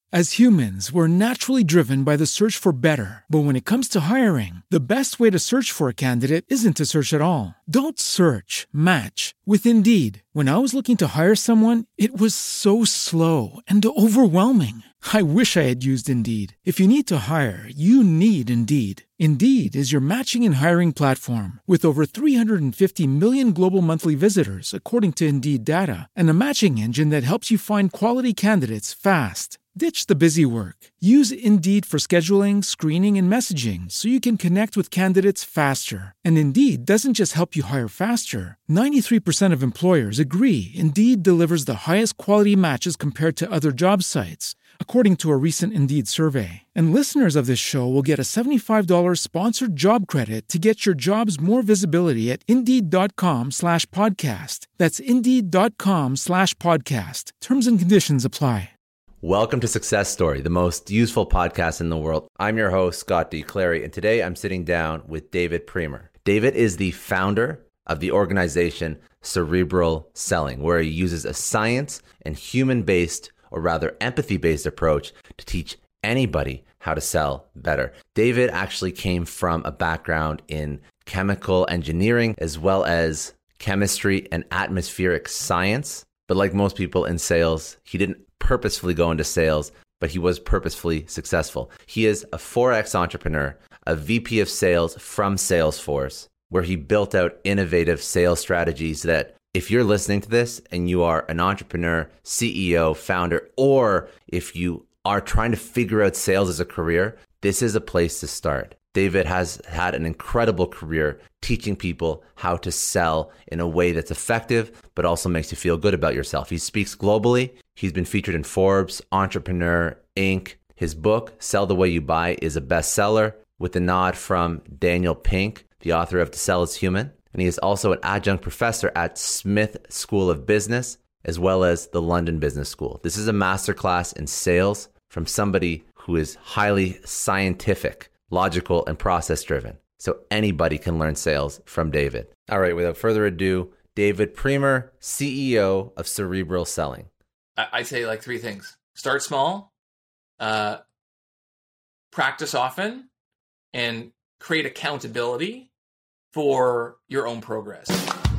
As humans, we're naturally driven by the search for better. But when it comes to hiring, the best way to search for a candidate isn't to search at all. Don't search, match with Indeed. When I was looking to hire someone, it was so slow and overwhelming. I wish I had used Indeed. If you need to hire, you need Indeed. Indeed is your matching and hiring platform with over 350 million global monthly visitors, according to Indeed data, and a matching engine that helps you find quality candidates fast. Ditch the busy work. Use Indeed for scheduling, screening, and messaging so you can connect with candidates faster. And Indeed doesn't just help you hire faster. 93% of employers agree Indeed delivers the highest quality matches compared to other job sites, according to a recent Indeed survey. And listeners of this show will get a $75 sponsored job credit to get your jobs more visibility at Indeed.com/podcast. That's Indeed.com/podcast. Terms and conditions apply. Welcome to Success Story, the most useful podcast in the world. I'm your host, Scott D. Clary, and today I'm sitting down with David Priemer. David is the founder of the organization Cerebral Selling, where he uses a science and human-based, or rather empathy-based approach to teach anybody how to sell better. David actually came from a background in chemical engineering as well as chemistry and atmospheric science. But like most people in sales, he didn't purposefully go into sales, but he was purposefully successful. He is a 4X entrepreneur, a VP of sales from Salesforce, where he built out innovative sales strategies that if you're listening to this and you are an entrepreneur, CEO, founder, or if you are trying to figure out sales as a career, this is a place to start. David has had an incredible career teaching people how to sell in a way that's effective, but also makes you feel good about yourself. He speaks globally. He's been featured in Forbes, Entrepreneur, Inc. His book, Sell the Way You Buy, is a bestseller with a nod from Daniel Pink, the author of To Sell is Human. And he is also an adjunct professor at Smith School of Business, as well as the London Business School. This is a masterclass in sales from somebody who is highly scientific, logical, and process-driven. So anybody can learn sales from David. All right, without further ado, David Priemer, CEO of Cerebral Selling. I'd say like three things. Start small, practice often, and create accountability for your own progress.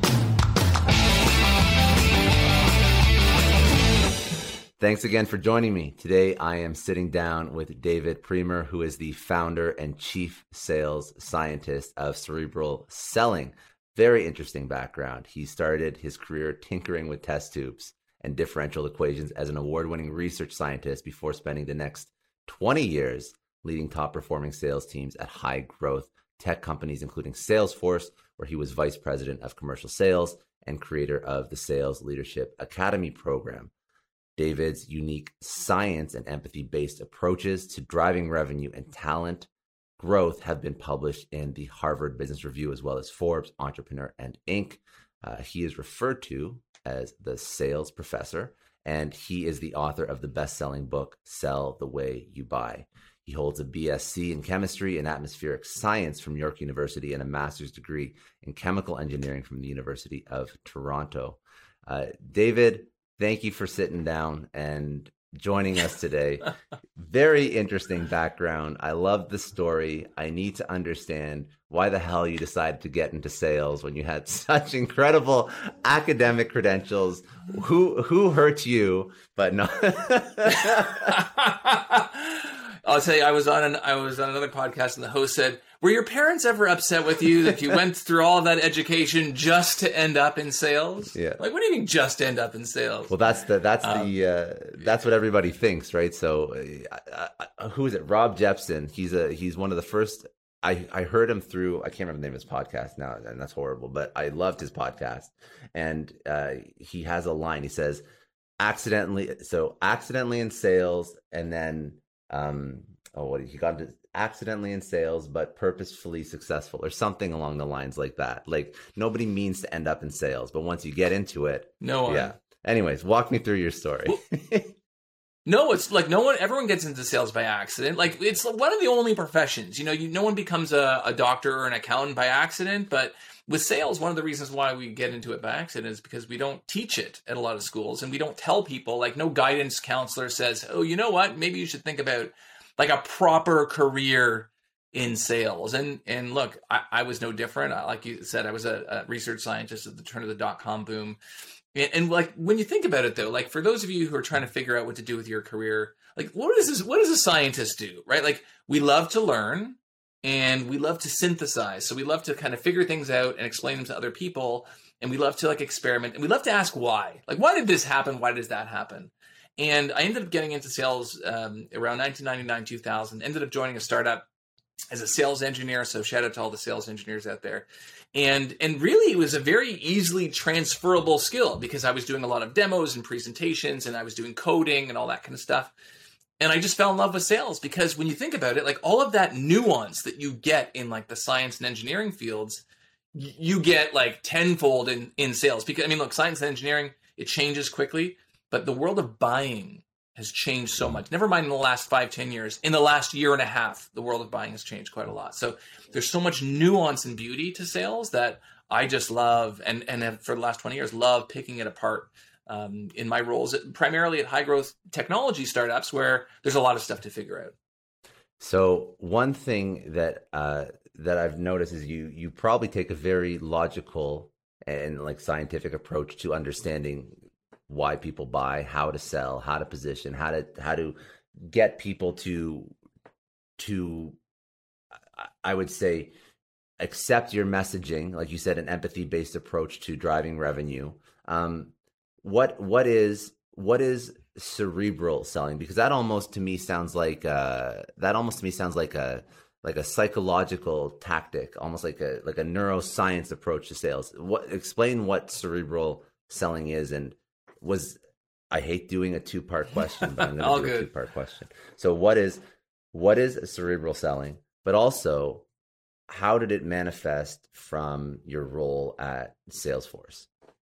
Thanks again for joining me. Today, I am sitting down with David Priemer, who is the founder and chief sales scientist of Cerebral Selling. Very interesting background. He started his career tinkering with test tubes and differential equations as an award-winning research scientist before spending the next 20 years leading top-performing sales teams at high-growth tech companies, including Salesforce, where he was vice president of commercial sales and creator of the Sales Leadership Academy program. David's unique science and empathy-based approaches to driving revenue and talent growth have been published in the Harvard Business Review, as well as Forbes, Entrepreneur, and Inc. He is referred to as the sales professor, and he is the author of the best-selling book, Sell the Way You Buy. He holds a BSc in chemistry and atmospheric science from York University and a master's degree in chemical engineering from the University of Toronto. David, thank you for sitting down and joining us today. Very interesting background. I love the story. I need to understand why the hell you decided to get into sales when you had such incredible academic credentials. Who hurt you? But no. I'll tell you, I was on another podcast, and the host said, "Were your parents ever upset with you that you went through all of that education just to end up in sales?" Yeah. Like, what do you mean, just end up in sales? Well, that's what everybody thinks, right? So, who is it? Rob Jepson. He's one of the first. I heard him through. I can't remember the name of his podcast now, and that's horrible. But I loved his podcast, and he has a line. He says, "Accidentally in sales," and then. He got into accidentally in sales, but purposefully successful, or something along the lines like that. Like, nobody means to end up in sales, but once you get into it, no one. Yeah. Anyways, walk me through your story. No, it's like everyone gets into sales by accident. Like it's one of the only professions, no one becomes a doctor or an accountant by accident, but with sales, one of the reasons why we get into it by accident is because we don't teach it at a lot of schools, and we don't tell people, like no guidance counselor says, oh, you know what, maybe you should think about like a proper career in sales. And look, I was no different. Like you said, I was a research scientist at the turn of the dot-com boom. And like when you think about it though, like for those of you who are trying to figure out what to do with your career, like what does a scientist do, right? Like we love to learn and we love to synthesize. So we love to kind of figure things out and explain them to other people. And we love to like experiment, and we love to ask why. Like, why did this happen? Why does that happen? And I ended up getting into sales around 1999, 2000, ended up joining a startup as a sales engineer. So shout out to all the sales engineers out there. And really it was a very easily transferable skill because I was doing a lot of demos and presentations, and I was doing coding and all that kind of stuff. And I just fell in love with sales because when you think about it, like all of that nuance that you get in like the science and engineering fields, you get like tenfold in sales. Because I mean, look, science and engineering, it changes quickly, but the world of buying has changed so much. Never mind in the last 5-10 years. In the last year and a half, the world of buying has changed quite a lot. So there's so much nuance and beauty to sales that I just love, and have for the last 20 years, love picking it apart in my roles, primarily at high growth technology startups where there's a lot of stuff to figure out. So one thing that I've noticed is you probably take a very logical and like scientific approach to understanding why people buy, how to sell, how to position, how to get people to I would say accept your messaging, like you said, an empathy-based approach to driving revenue. What is cerebral selling? Because that almost to me sounds like a psychological tactic, almost like a neuroscience approach to sales. Explain what cerebral selling is, and I hate doing a 2-part question, but I'm going to do a 2-part question. So what is cerebral selling, but also how did it manifest from your role at Salesforce?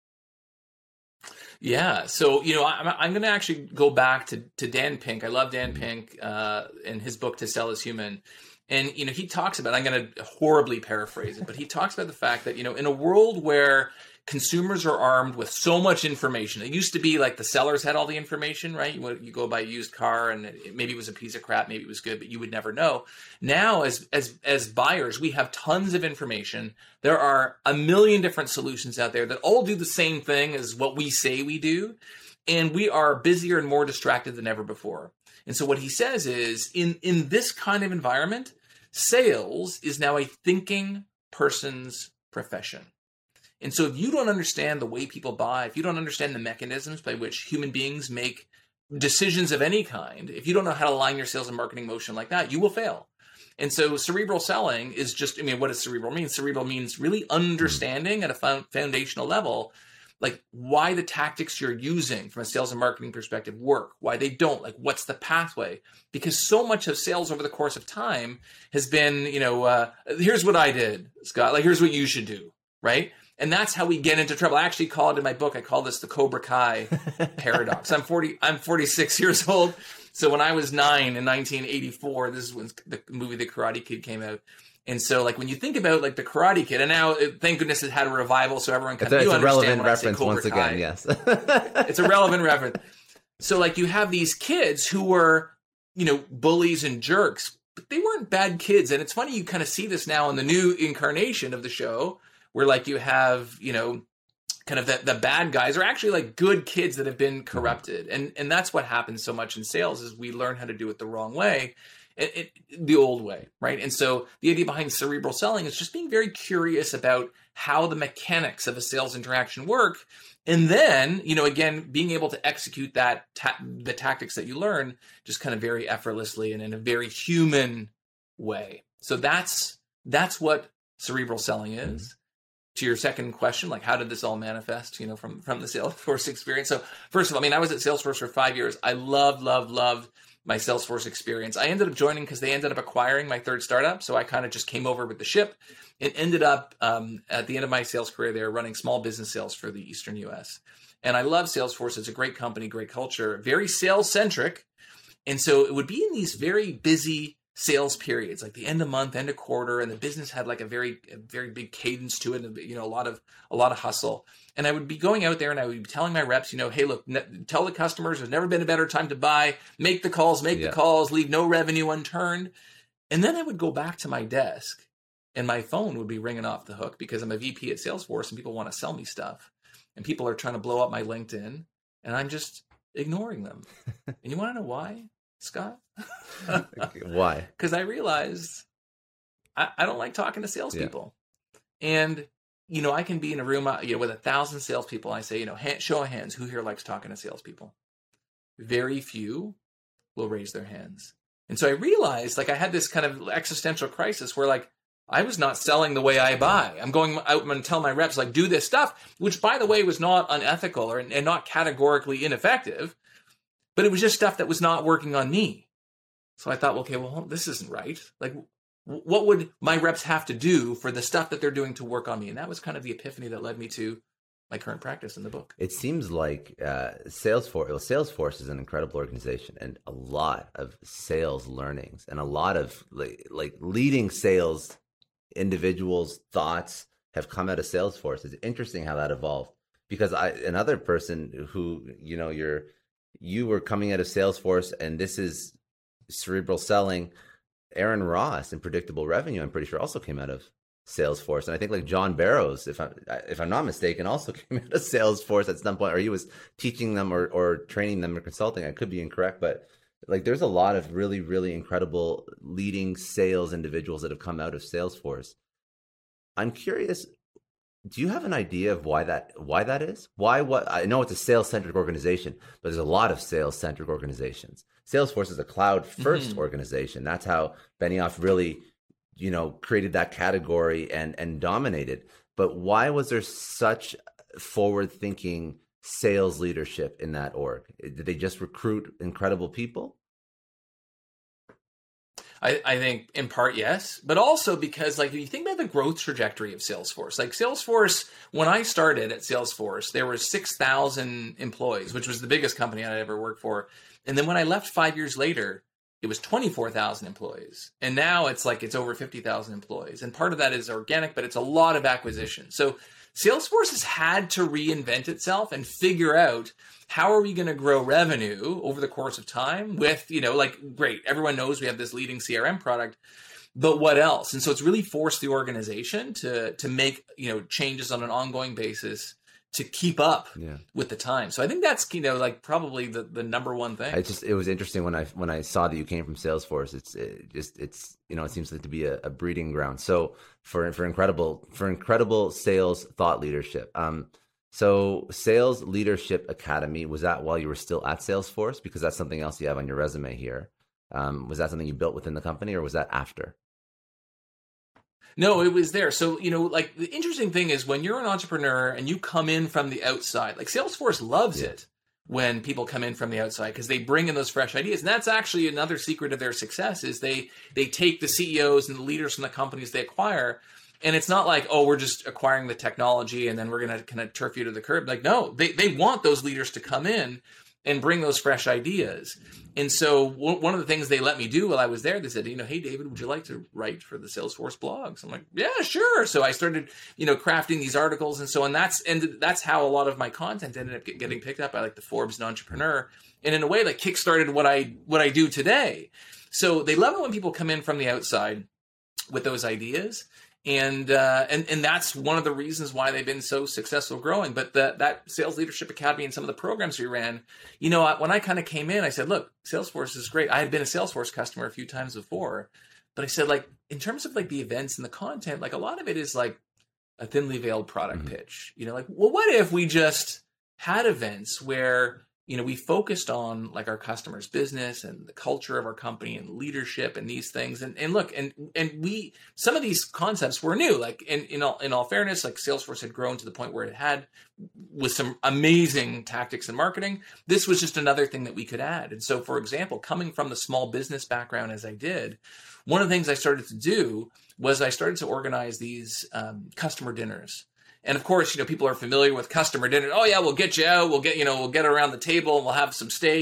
Yeah. So, I'm going to actually go back to Dan Pink. I love Dan Pink and his book, To Sell is Human. And, he talks about, I'm going to horribly paraphrase it, but he talks about the fact that, in a world where consumers are armed with so much information, it used to be like the sellers had all the information, right? You go buy a used car and maybe it was a piece of crap, maybe it was good, but you would never know. Now, as buyers, we have tons of information. There are a million different solutions out there that all do the same thing as what we say we do. And we are busier and more distracted than ever before. And so what he says is in this kind of environment, sales is now a thinking person's profession. And so if you don't understand the way people buy, if you don't understand the mechanisms by which human beings make decisions of any kind, if you don't know how to align your sales and marketing motion like that, you will fail. And so cerebral selling is just, what does cerebral mean? Cerebral means really understanding at a foundational level, like why the tactics you're using from a sales and marketing perspective work, why they don't, like what's the pathway? Because so much of sales over the course of time has been, here's what I did, Scott, like here's what you should do, right? And that's how we get into trouble. I actually call it in my book, I call this the Cobra Kai paradox. I'm 46 years old. So when I was 9 in 1984, this is when the movie The Karate Kid came out. And so like when you think about like the Karate Kid, and now thank goodness it had a revival, so everyone can it's a relevant reference once again, yes. It's a relevant reference. So like you have these kids who were, bullies and jerks, but they weren't bad kids. And it's funny, you kind of see this now in the new incarnation of the show, where like you have, kind of the bad guys are actually like good kids that have been corrupted. And that's what happens so much in sales is we learn how to do it the wrong way, the old way, right? And so the idea behind cerebral selling is just being very curious about how the mechanics of a sales interaction work. And then, again, being able to execute that, the tactics that you learn just kind of very effortlessly and in a very human way. So that's what cerebral selling is. To your second question, like how did this all manifest, from the Salesforce experience? So first of all, I was at Salesforce for 5 years. I loved my Salesforce experience. I ended up joining because they ended up acquiring my third startup. So I kind of just came over with the ship and ended up at the end of my sales career there running small business sales for the Eastern US. And I love Salesforce. It's a great company, great culture, very sales centric. And so it would be in these very busy sales periods, like the end of month, end of quarter, and the business had like a very big cadence to it, and a lot of hustle. And I would be going out there and I would be telling my reps, hey, look, tell the customers there's never been a better time to buy. Make the calls, leave no revenue unturned. And then I would go back to my desk and my phone would be ringing off the hook because I'm a VP at Salesforce and people want to sell me stuff. And people are trying to blow up my LinkedIn and I'm just ignoring them. And you want to know why, Scott? Why? Because I realized I don't like talking to salespeople. Yeah. And, I can be in a room with 1,000 salespeople. And I say, show of hands, who here likes talking to salespeople? Very few will raise their hands. And so I realized I had this kind of existential crisis where I was not selling the way I buy. I'm going out and tell my reps, do this stuff, which by the way was not unethical and not categorically ineffective, but it was just stuff that was not working on me. So I thought, okay, well, this isn't right. What would my reps have to do for the stuff that they're doing to work on me? And that was kind of the epiphany that led me to my current practice in the book. It seems like Salesforce is an incredible organization and a lot of sales learnings and a lot of leading sales individuals' thoughts have come out of Salesforce. It's interesting how that evolved because another person who, you were coming out of Salesforce and this is cerebral selling. Aaron Ross in Predictable Revenue, I'm pretty sure also came out of Salesforce. And I think John Barrows, if I'm not mistaken, also came out of Salesforce at some point, or he was teaching them or training them or consulting. I could be incorrect, but there's a lot of really, really incredible leading sales individuals that have come out of Salesforce. I'm curious, do you have an idea of why that is? I know it's a sales-centric organization, but there's a lot of sales-centric organizations. Salesforce is a cloud-first organization. That's how Benioff really, created that category and dominated. But why was there such forward-thinking sales leadership in that org? Did they just recruit incredible people? I think in part, yes, but also because if you think about the growth trajectory of Salesforce, Salesforce, when I started at Salesforce, there were 6,000 employees, which was the biggest company I'd ever worked for. And then when I left 5 years later, it was 24,000 employees. And now it's over 50,000 employees. And part of that is organic, but it's a lot of acquisition. So Salesforce has had to reinvent itself and figure out how are we going to grow revenue over the course of time with, great, everyone knows we have this leading CRM product, but what else? And so it's really forced the organization to make, changes on an ongoing basis to keep up with the time. So I think that's, probably the number one thing. It was interesting when I saw that you came from Salesforce. It seems like to be a breeding ground. So for incredible sales thought leadership. So Sales Leadership Academy, was that while you were still at Salesforce? Because that's something else you have on your resume here. Was that something you built within the company or was that after? No, it was there. So, the interesting thing is when you're an entrepreneur and you come in from the outside, Salesforce loves it when people come in from the outside because they bring in those fresh ideas. And that's actually another secret of their success is they take the CEOs and the leaders from the companies they acquire. And it's not we're just acquiring the technology and then we're going to kind of turf you to the curb. No, they want those leaders to come in and bring those fresh ideas. And so one of the things they let me do while I was there, they said, hey, David, would you like to write for the Salesforce blogs? I'm like, yeah, sure. So I started, crafting these articles. And so, and that's how a lot of my content ended up getting picked up by the Forbes and Entrepreneur. And in a way, kickstarted what I do today. So they love it when people come in from the outside with those ideas. And that's one of the reasons why they've been so successful growing. But that Sales Leadership Academy and some of the programs we ran, when I kind of came in, I said, look, Salesforce is great. I had been a Salesforce customer a few times before, but I said, in terms of the events and the content, a lot of it is a thinly veiled product pitch. Well, what if we just had events where we focused on our customers' business and the culture of our company and leadership and these things. And look, and we, some of these concepts were new, in all fairness, Salesforce had grown to the point where it had with some amazing tactics and marketing. This was just another thing that we could add. And so, for example, coming from the small business background as I did, one of the things I started to do was I started to organize these customer dinners. And of course, people are familiar with customer dinner. Oh yeah, we'll get you out. We'll get around the table and we'll have some steak.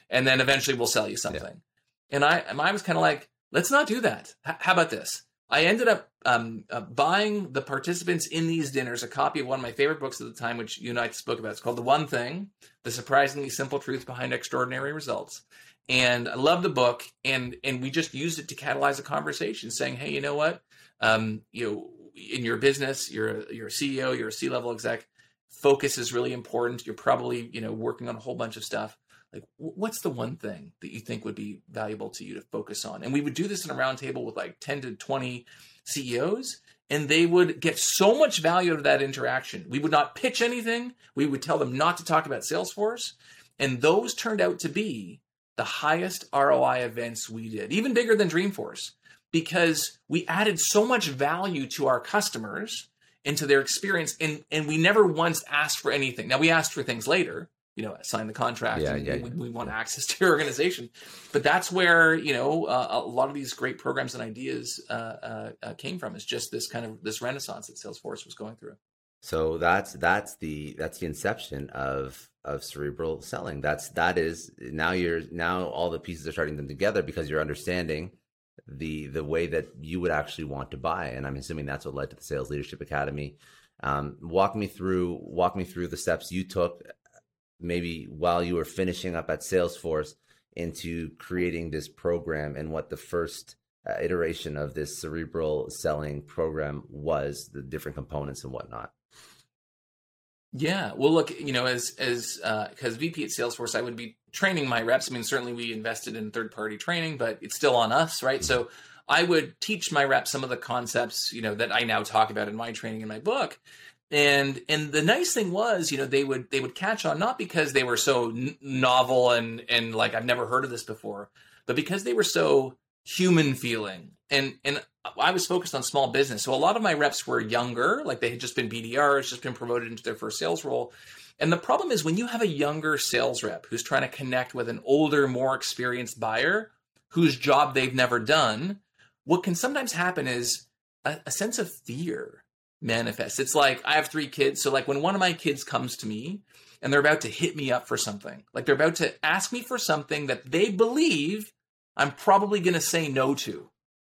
and then eventually we'll sell you something. And I was kind of like, let's not do that. How about this? I ended up buying the participants in these dinners a copy of one of my favorite books at the time, which you and I spoke about. It's called The One Thing, The Surprisingly Simple Truth Behind Extraordinary Results. And I love the book, and we just used it to catalyze a conversation saying, hey, you know what? In your business, you're a CEO, you're a C-level exec, focus is really important. You're probably, working on a whole bunch of stuff. Like, what's the one thing that you think would be valuable to you to focus on? And we would do this in a round table with like 10 to 20 CEOs, and they would get so much value out of that interaction. We would not pitch anything. We would tell them not to talk about Salesforce. And those turned out to be the highest ROI events we did, even bigger than Dreamforce, because we added so much value to our customers and to their experience. And we never once asked for anything. Now, we asked for things later. Sign the contract. We want access to your organization. But that's where, a lot of these great programs and ideas came from. It's just this renaissance that Salesforce was going through. So that's the inception of cerebral selling. That is now all the pieces are starting them together because you're understanding the way that you would actually want to buy. And I'm assuming that's what led to the Sales Leadership Academy. Walk me through the steps you took maybe while you were finishing up at Salesforce into creating this program, and what the first iteration of this cerebral selling program was, the different components and whatnot. Yeah. Well, look, as because VP at Salesforce, I would be training my reps. I mean, certainly we invested in third-party training, but it's still on us, right? Mm-hmm. So I would teach my reps some of the concepts, that I now talk about in my training in my book. And the nice thing was, they would catch on, not because they were so novel and like I've never heard of this before, but because they were so human feeling. And I was focused on small business. So a lot of my reps were younger, like they had just been BDRs, just been promoted into their first sales role. And the problem is when you have a younger sales rep who's trying to connect with an older, more experienced buyer whose job they've never done, what can sometimes happen is a sense of fear manifests. It's like, I have 3 kids. So like when one of my kids comes to me and they're about to hit me up for something, like they're about to ask me for something that they believe I'm probably going to say no to,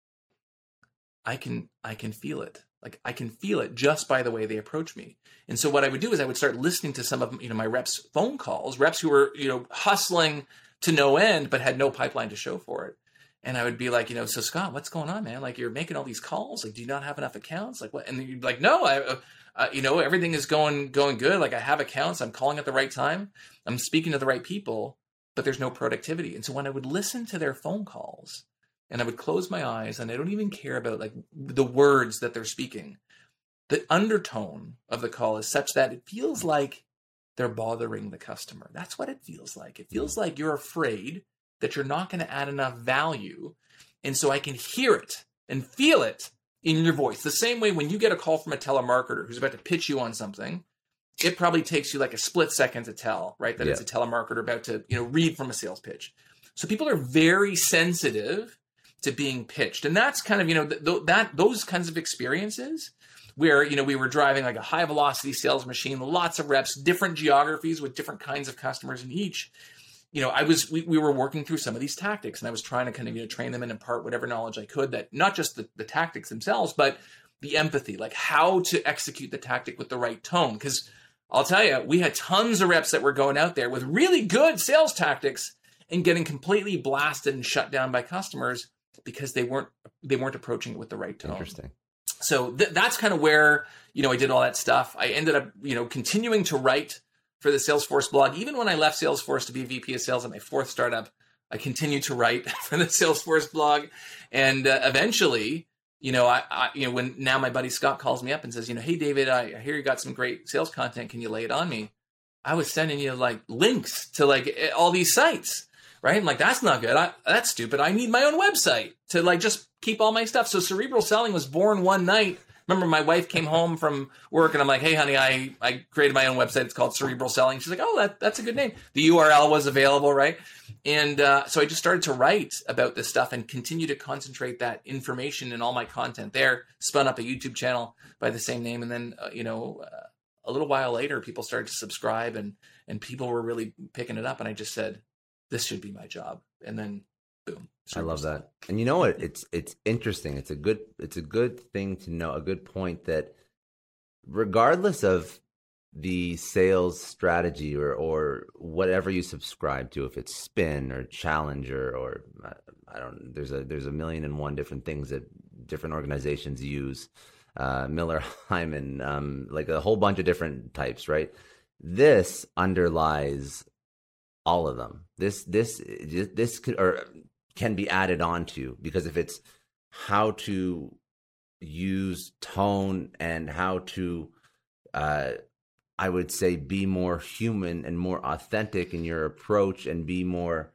I can feel it. Like I can feel it just by the way they approach me. And so what I would do is I would start listening to some of, my reps' phone calls, reps who were, hustling to no end, but had no pipeline to show for it. And I would be like, so Scott, what's going on, man? Like, you're making all these calls. Like, do you not have enough accounts? Like, what? And you'd be like, no, everything is going good. Like, I have accounts. I'm calling at the right time. I'm speaking to the right people, but there's no productivity. And so when I would listen to their phone calls and I would close my eyes and I don't even care about like the words that they're speaking, the undertone of the call is such that it feels like they're bothering the customer. That's what it feels like. It feels like you're afraid that you're not going to add enough value. And so I can hear it and feel it in your voice. The same way when you get a call from a telemarketer who's about to pitch you on something, it probably takes you like a split second to tell, right? That it's a telemarketer about to, read from a sales pitch. So people are very sensitive to being pitched. And that's kind of, those kinds of experiences where, we were driving like a high velocity sales machine, lots of reps, different geographies with different kinds of customers in each. We were working through some of these tactics, and I was trying to kind of, train them and impart whatever knowledge I could, that not just the tactics themselves, but the empathy, like how to execute the tactic with the right tone. Because I'll tell you, we had tons of reps that were going out there with really good sales tactics and getting completely blasted and shut down by customers because they weren't approaching it with the right tone. Interesting. So that's kind of where, I did all that stuff. I ended up, continuing to write for the Salesforce blog. Even when I left Salesforce to be VP of sales at my 4th startup, I continued to write for the Salesforce blog. And eventually, when now my buddy Scott calls me up and says, hey, David, I hear you got some great sales content. Can you lay it on me? I was sending you like links to like all these sites, right? I'm like, that's not good. That's stupid. I need my own website to like just keep all my stuff. So cerebral selling was born one night. Remember, my wife came home from work and I'm like, hey, honey, I created my own website. It's called Cerebral Selling. She's like, oh, that's a good name. The URL was available, right? And so I just started to write about this stuff and continue to concentrate that information in all my content there, spun up a YouTube channel by the same name. And then, a little while later, people started to subscribe and people were really picking it up. And I just said, this should be my job. And then boom. I love that. And you know what? It's interesting. It's a good thing to know, a good point that regardless of the sales strategy or whatever you subscribe to, if it's Spin or Challenger or there's a million and one different things that different organizations use, Miller Hyman, like a whole bunch of different types, right? This underlies all of them. This can be added on to, because if it's how to use tone and how to, I would say, be more human and more authentic in your approach and be more,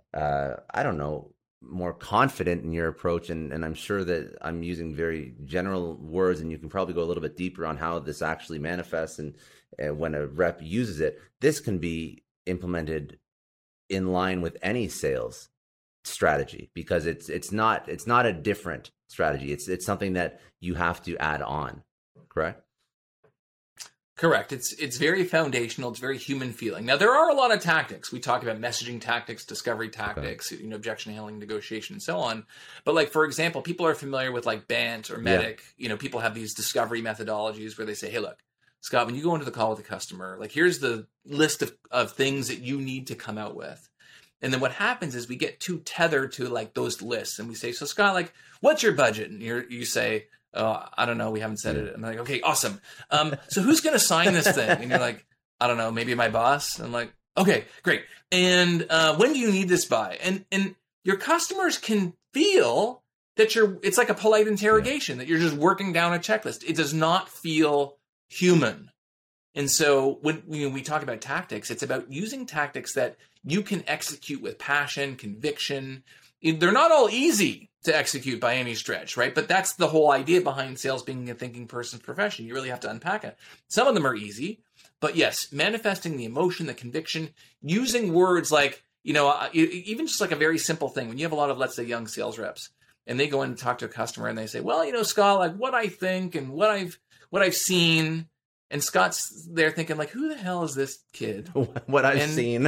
more confident in your approach. And I'm sure that I'm using very general words, and you can probably go a little bit deeper on how this actually manifests and when a rep uses it. This can be implemented in line with any sales strategy, because it's not a different strategy. It's something that you have to add on. Correct? Correct. It's very foundational. It's very human feeling. Now, there are a lot of tactics. We talk about messaging tactics, discovery tactics, okay, objection handling, negotiation, and so on. But like, for example, people are familiar with like BANT or MEDDIC. Yeah. People have these discovery methodologies where they say, hey, look, Scott, when you go into the call with the customer, like, here's the list of things that you need to come out with. And then what happens is we get too tethered to like those lists, and we say, so Scott, like, what's your budget? And you say, oh, I don't know, we haven't said it. And I'm like, okay, awesome. So who's going to sign this thing? And you're like, I don't know, maybe my boss. I'm like, okay, great. And when do you need this by? And your customers can feel that it's like a polite interrogation, that you're just working down a checklist. It does not feel human. And so when we talk about tactics, it's about using tactics that you can execute with passion, conviction. They're not all easy to execute by any stretch, right? But that's the whole idea behind sales being a thinking person's profession. You really have to unpack it. Some of them are easy, but yes, manifesting the emotion, the conviction, using words like, even just like a very simple thing. When you have a lot of, let's say, young sales reps, and they go in and talk to a customer and they say, well, Scott, like what I think and what I've seen. And Scott's there thinking, like, who the hell is this kid? What I've seen.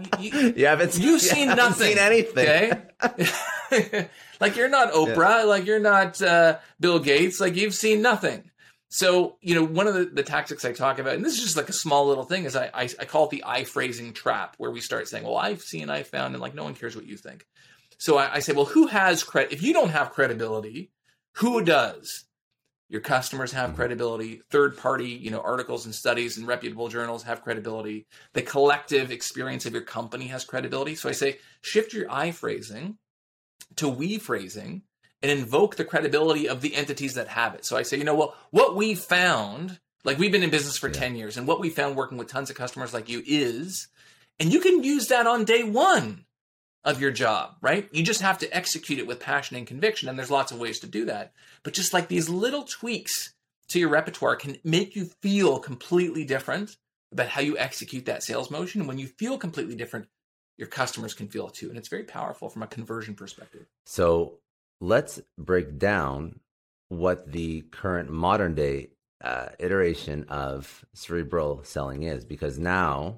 You've seen nothing. Seen anything. Okay? Like, you're not Oprah. Yeah. Like, you're not Bill Gates. Like, you've seen nothing. So, one of the tactics I talk about, and this is just like a small little thing, is I call it the I phrasing trap, where we start saying, well, I've seen, I found, and like, no one cares what you think. So I say, well, who has credit? If you don't have credibility, who does? Your customers have credibility. Third-party, articles and studies and reputable journals have credibility. The collective experience of your company has credibility. So I say, shift your I phrasing to we phrasing and invoke the credibility of the entities that have it. So I say, what we found, like, we've been in business for 10 years, and what we found working with tons of customers like you is, and you can use that on day one of your job, right? You just have to execute it with passion and conviction, and there's lots of ways to do that. But just like these little tweaks to your repertoire can make you feel completely different about how you execute that sales motion. And when you feel completely different, your customers can feel it too. And it's very powerful from a conversion perspective. So let's break down what the current modern day iteration of cerebral selling is, because now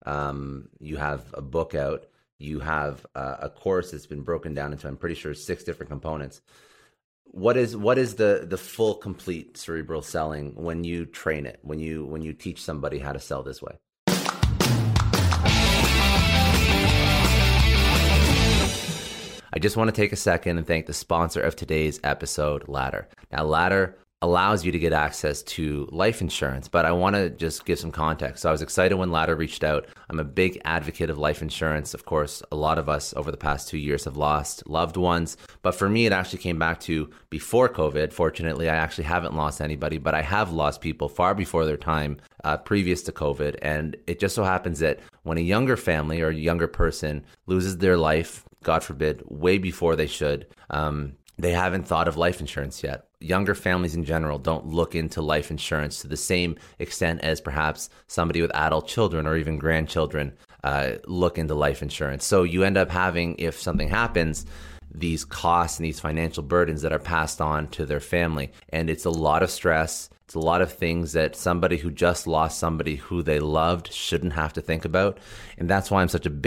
you have a book out. You have a course that's been broken down into, I'm pretty sure, 6 different components. What is the full, complete cerebral selling when you train it, when you teach somebody how to sell this way? I just want to take a second and thank the sponsor of today's episode, Ladder. Now, Ladder allows you to get access to life insurance, but I want to just give some context. So I was excited when Ladder reached out. I'm a big advocate of life insurance. Of course, a lot of us over the past 2 years have lost loved ones, but for me, it actually came back to before COVID. Fortunately, I actually haven't lost anybody, but I have lost people far before their time previous to COVID. And it just so happens that when a younger family or a younger person loses their life, God forbid, way before they should, they haven't thought of life insurance yet. Younger families in general don't look into life insurance to the same extent as perhaps somebody with adult children or even grandchildren look into life insurance. So you end up having, if something happens, these costs and these financial burdens that are passed on to their family. And it's a lot of stress. It's a lot of things that somebody who just lost somebody who they loved shouldn't have to think about. And that's why I'm such a big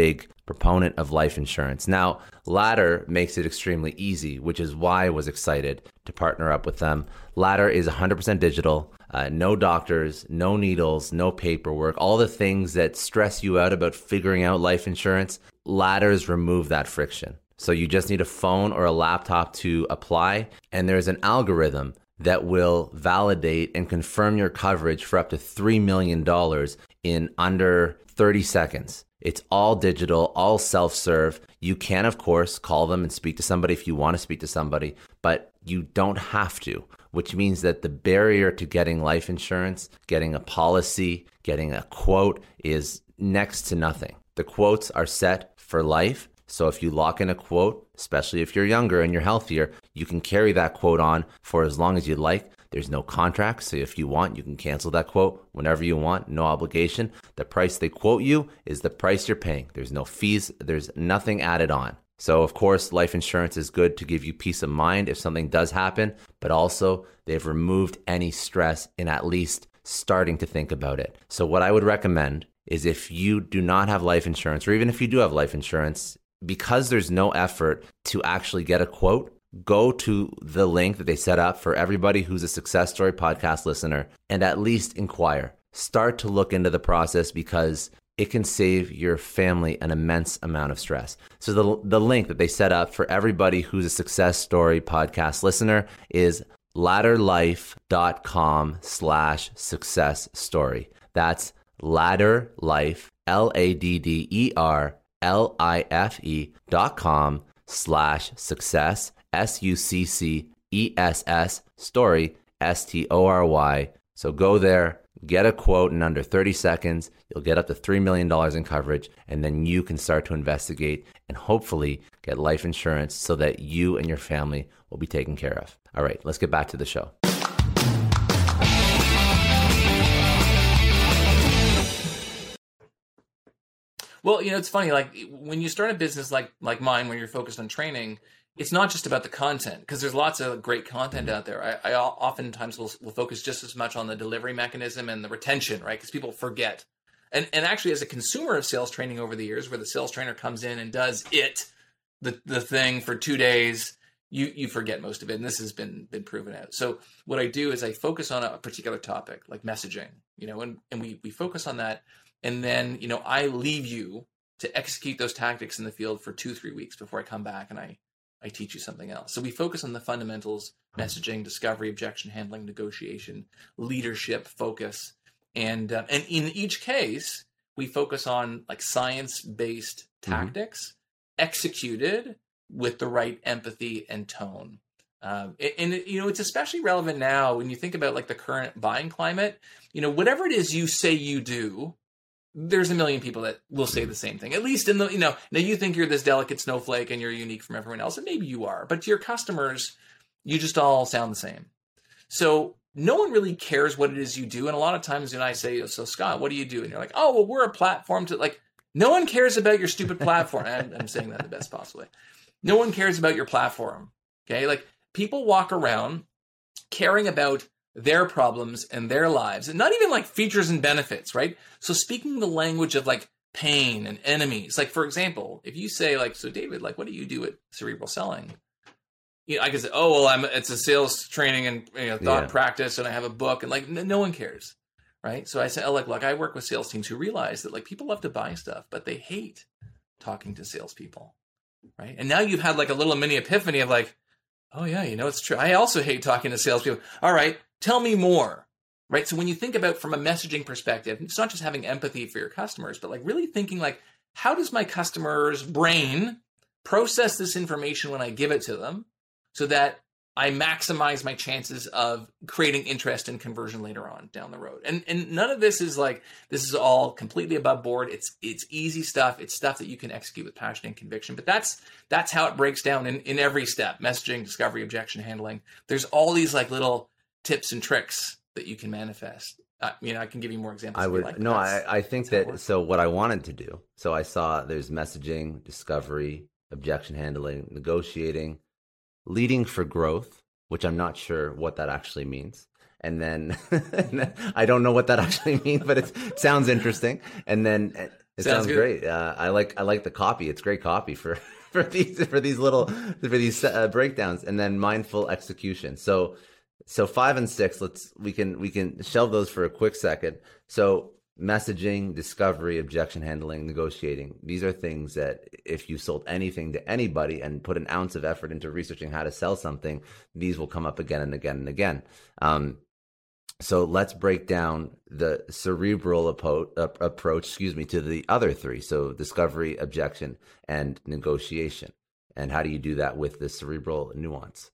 proponent of life insurance. Now, Ladder makes it extremely easy, which is why I was excited to partner up with them. Ladder is 100% digital, no doctors, no needles, no paperwork, all the things that stress you out about figuring out life insurance. Ladders remove that friction. So you just need a phone or a laptop to apply, and there's an algorithm that will validate and confirm your coverage for up to $3 million in under 30 seconds. It's all digital, all self-serve. You can, of course, call them and speak to somebody if you want to speak to somebody, but you don't have to, which means that the barrier to getting life insurance, getting a policy, getting a quote is next to nothing. The quotes are set for life. So if you lock in a quote, especially if you're younger and you're healthier, you can carry that quote on for as long as you like. There's no contract, so if you want, you can cancel that quote whenever you want, no obligation. The price they quote you is the price you're paying. There's no fees, there's nothing added on. So of course, life insurance is good to give you peace of mind if something does happen, but also they've removed any stress in at least starting to think about it. So what I would recommend is if you do not have life insurance, or even if you do have life insurance, because there's no effort to actually get a quote, go to the link that they set up for everybody who's a Success Story podcast listener and at least inquire. Start to look into the process because it can save your family an immense amount of stress. So the link that they set up for everybody who's a Success Story podcast listener is ladderlife.com/success story. That's ladderlife, LADDERLIFE.com/success, SUCCESS story, STORY. So go there, get a quote in under 30 seconds. You'll get up to $3 million in coverage, and then you can start to investigate and hopefully get life insurance so that you and your family will be taken care of. All right, let's get back to the show. Well, it's funny, like when you start a business like mine, where you're focused on training, it's not just about the content, because there's lots of great content out there. I oftentimes will focus just as much on the delivery mechanism and the retention, right? Because people forget. And actually, as a consumer of sales training over the years, where the sales trainer comes in and does the thing for 2 days, you forget most of it. And this has been proven out. So what I do is I focus on a particular topic, like messaging, and we focus on that. And then, I leave you to execute those tactics in the field for 2-3 weeks before I come back and I teach you something else. So we focus on the fundamentals: messaging, discovery, objection handling, negotiation, leadership, focus. And in each case, we focus on like science-based tactics executed with the right empathy and tone. And it's especially relevant now when you think about like the current buying climate. Whatever it is you say you do, there's a million people that will say the same thing, at least in the, now you think you're this delicate snowflake and you're unique from everyone else, and maybe you are, but to your customers, you just all sound the same. So no one really cares what it is you do. And a lot of times when I say, so Scott, what do you do? And you're like, oh, well, we're a platform to, like, no one cares about your stupid platform. I'm saying that the best possible way. No one cares about your platform. Okay. Like, people walk around caring about their problems and their lives, and not even like features and benefits, right? So speaking the language of like pain and enemies, like for example, if you say like, so David, like, what do you do at Cerebral Selling? I can say, oh, well, it's a sales training and thought practice, and I have a book, and like no one cares, right? So I say, oh, look, I work with sales teams who realize that like people love to buy stuff, but they hate talking to salespeople, right? And now you've had like a little mini epiphany of like, oh yeah, it's true. I also hate talking to salespeople. All right, tell me more, right? So when you think about from a messaging perspective, it's not just having empathy for your customers, but like really thinking like, how does my customer's brain process this information when I give it to them so that I maximize my chances of creating interest and conversion later on down the road? And none of this is like, this is all completely above board. It's easy stuff. It's stuff that you can execute with passion and conviction. But that's how it breaks down in every step: messaging, discovery, objection handling. There's all these like little tips and tricks that you can manifest. I can give you more examples. I think that, so what I wanted to do, so I saw there's messaging, discovery, objection handling, negotiating, leading for growth, which I'm not sure what that actually means. And then I don't know what that actually means, but it sounds interesting. And then It Sounds sounds good. great. I like the copy. It's great copy for these breakdowns, and then mindful execution. So 5 and 6, we can shelve those for a quick second. So messaging, discovery, objection handling, negotiating. These are things that if you sold anything to anybody and put an ounce of effort into researching how to sell something, these will come up again and again and again. So let's break down the cerebral approach, to the other three. So discovery, objection, and negotiation. And how do you do that with the cerebral nuance?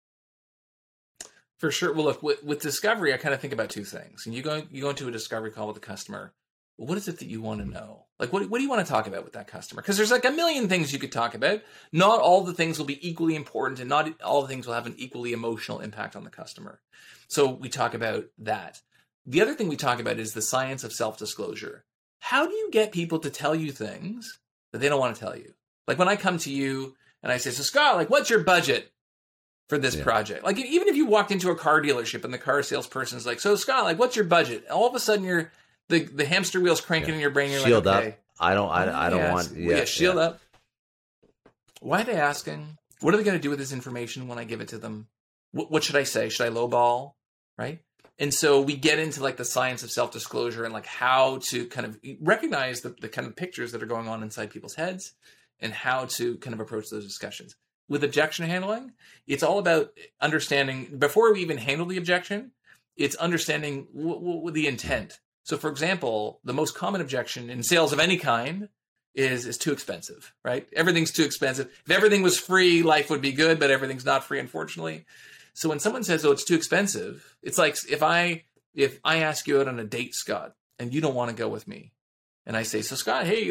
For sure. Well, look, with discovery, I kind of think about two things. And you go into a discovery call with a customer. Well, what is it that you want to know? Like, what do you want to talk about with that customer? Because there's like a million things you could talk about. Not all the things will be equally important, and not all the things will have an equally emotional impact on the customer. So we talk about that. The other thing we talk about is the science of self-disclosure. How do you get people to tell you things that they don't want to tell you? Like when I come to you and I say, so Scott, like, what's your budget for this project? Like, even if you walked into a car dealership and the car salesperson's like, so Scott, like, what's your budget? All of a sudden you're the hamster wheel's cranking in your brain. You're shield like, okay. up. I don't want. Shield up. Why are they asking? What are they going to do with this information when I give it to them? What should I say? Should I lowball? Right? And so we get into like the science of self-disclosure and like how to kind of recognize the kind of pictures that are going on inside people's heads and how to kind of approach those discussions. With objection handling, it's all about understanding, before we even handle the objection, it's understanding the intent. So for example, the most common objection in sales of any kind is too expensive, right? Everything's too expensive. If everything was free, life would be good, but everything's not free, unfortunately. So when someone says, oh, it's too expensive, it's like if I ask you out on a date, Scott, and you don't want to go with me, and I say, so Scott, hey,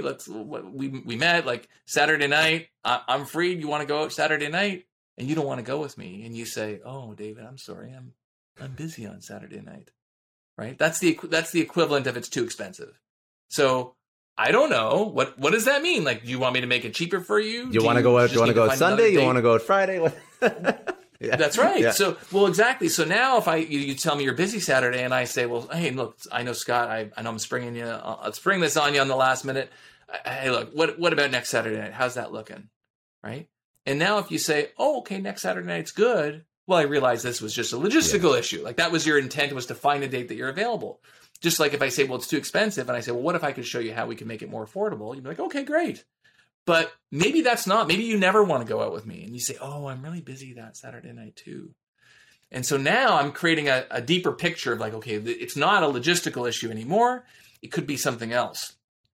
we met like Saturday night. I'm free. You want to go out Saturday night? And you don't want to go with me. And you say, oh, David, I'm sorry. I'm busy on Saturday night. Right? That's the equivalent of it's too expensive. So I don't know. What does that mean? Like, do you want me to make it cheaper for you? Do you want to go out? Do you want to go out Sunday? You want to go out Friday? Yeah. That's right. Yeah. So, well, exactly. So now if you tell me you're busy Saturday and I say, well, hey, look, I know Scott, I know I'm springing this on you on the last minute. Hey, look, what about next Saturday night? How's that looking? Right. And now if you say, oh, okay, next Saturday night's good. Well, I realize this was just a logistical issue. Like that was your intent, was to find a date that you're available. Just like if I say, well, it's too expensive. And I say, well, what if I could show you how we can make it more affordable? You'd be like, okay, great. But maybe maybe you never want to go out with me. And you say, oh, I'm really busy that Saturday night too. And so now I'm creating a deeper picture of like, okay, it's not a logistical issue anymore. It could be something else.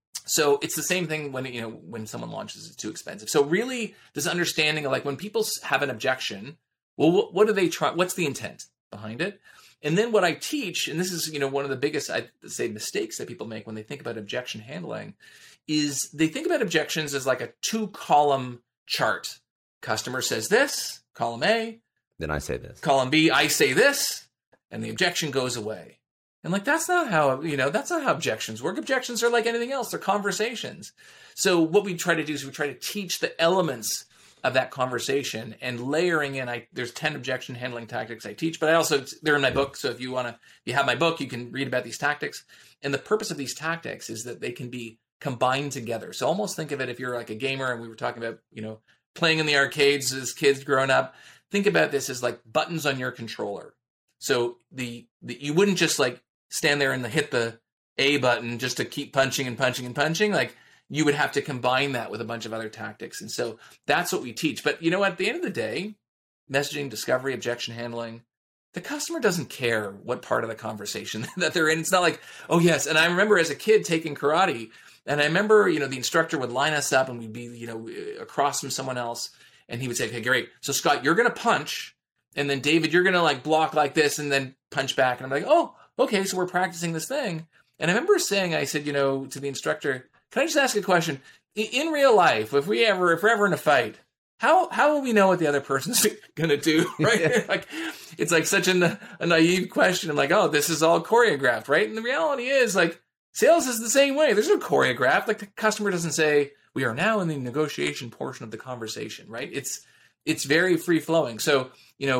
So it's the same thing when someone launches it's too expensive. So really this understanding of like when people have an objection, well, what do they try? What's the intent behind it? And then what I teach, and this is, one of the biggest, I'd say, mistakes that people make when they think about objection handling, is they think about objections as like a 2-column chart. Customer says this, column A. Then I say this. Column B, I say this, and the objection goes away. And like, that's not how objections work. Objections are like anything else. They're conversations. So what we try to do is we try to teach the elements of that conversation and layering in. There's 10 objection handling tactics I teach, but they're in my book. So if you have my book, you can read about these tactics. And the purpose of these tactics is that they can be combined together. So almost think of it, if you're like a gamer and we were talking about, playing in the arcades as kids growing up, think about this as like buttons on your controller. So you wouldn't just like stand there and hit the A button just to keep punching and punching and punching. Like you would have to combine that with a bunch of other tactics. And so that's what we teach. But at the end of the day, messaging, discovery, objection handling, the customer doesn't care what part of the conversation that they're in. It's not like, oh yes. And I remember as a kid taking karate, and I remember, the instructor would line us up and we'd be, across from someone else. And he would say, okay, great. So Scott, you're going to punch. And then David, you're going to like block like this and then punch back. And I'm like, oh, okay. So we're practicing this thing. And I remember saying, I said, to the instructor, can I just ask a question? In real life, if we're ever in a fight, how will we know what the other person's going to do? Right? Like, it's like such a naive question. I'm like, oh, this is all choreographed, right? And the reality is like, sales is the same way. There's no choreograph. Like the customer doesn't say, we are now in the negotiation portion of the conversation, right? It's very free flowing. So,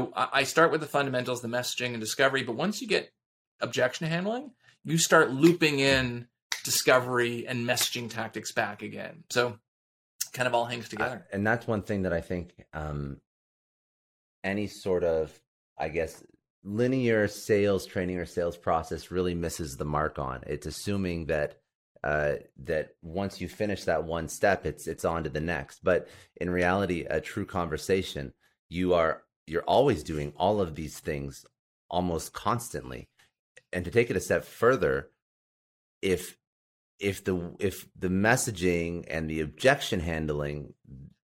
I start with the fundamentals, the messaging and discovery, but once you get objection handling, you start looping in discovery and messaging tactics back again. So kind of all hangs together. And that's one thing that I think any sort of, I guess, linear sales training or sales process really misses the mark on. It's assuming that that once you finish that one step, it's on to the next. But in reality, a true conversation, you're always doing all of these things almost constantly. And to take it a step further, if the messaging and the objection handling,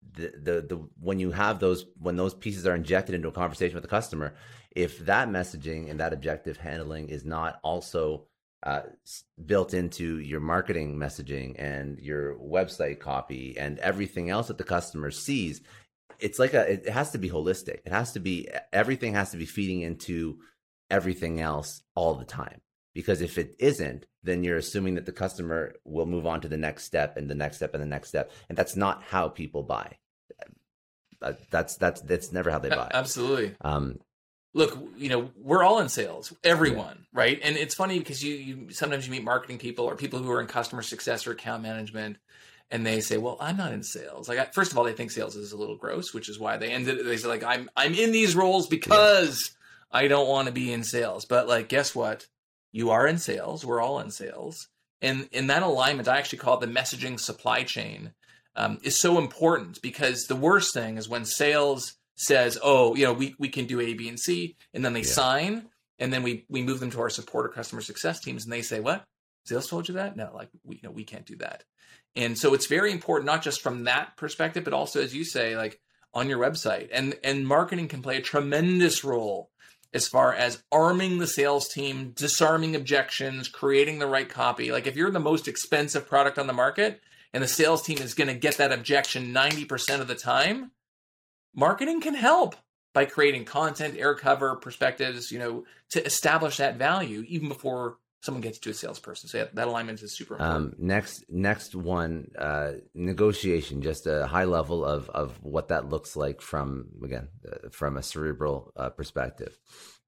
when those pieces are injected into a conversation with the customer, if that messaging and that objective handling is not also built into your marketing messaging and your website copy and everything else that the customer sees, it's like it has to be holistic. Everything has to be feeding into everything else all the time. Because if it isn't, then you're assuming that the customer will move on to the next step and the next step and the next step. And that's not how people buy. That's never how they buy. Absolutely. Look, we're all in sales, everyone, right? And it's funny because you sometimes you meet marketing people or people who are in customer success or account management, and they say, well, I'm not in sales. Like, first of all, they think sales is a little gross, which is why they say, like, I'm in these roles because I don't want to be in sales. But like, guess what? You are in sales. We're all in sales. And in that alignment, I actually call it the messaging supply chain, is so important, because the worst thing is when sales says, oh, we can do A, B, and C, and then they sign, and then we move them to our support or customer success teams, and they say, what? Sales told you that? No, like, we can't do that. And so it's very important, not just from that perspective, but also, as you say, like on your website. And marketing can play a tremendous role as far as arming the sales team, disarming objections, creating the right copy. Like, if you're the most expensive product on the market and the sales team is going to get that objection 90% of the time, marketing can help by creating content, air cover, perspectives, to establish that value even before someone gets to a salesperson. So that alignment is super important. Next one, negotiation, just a high level of what that looks like from a Cerebral perspective.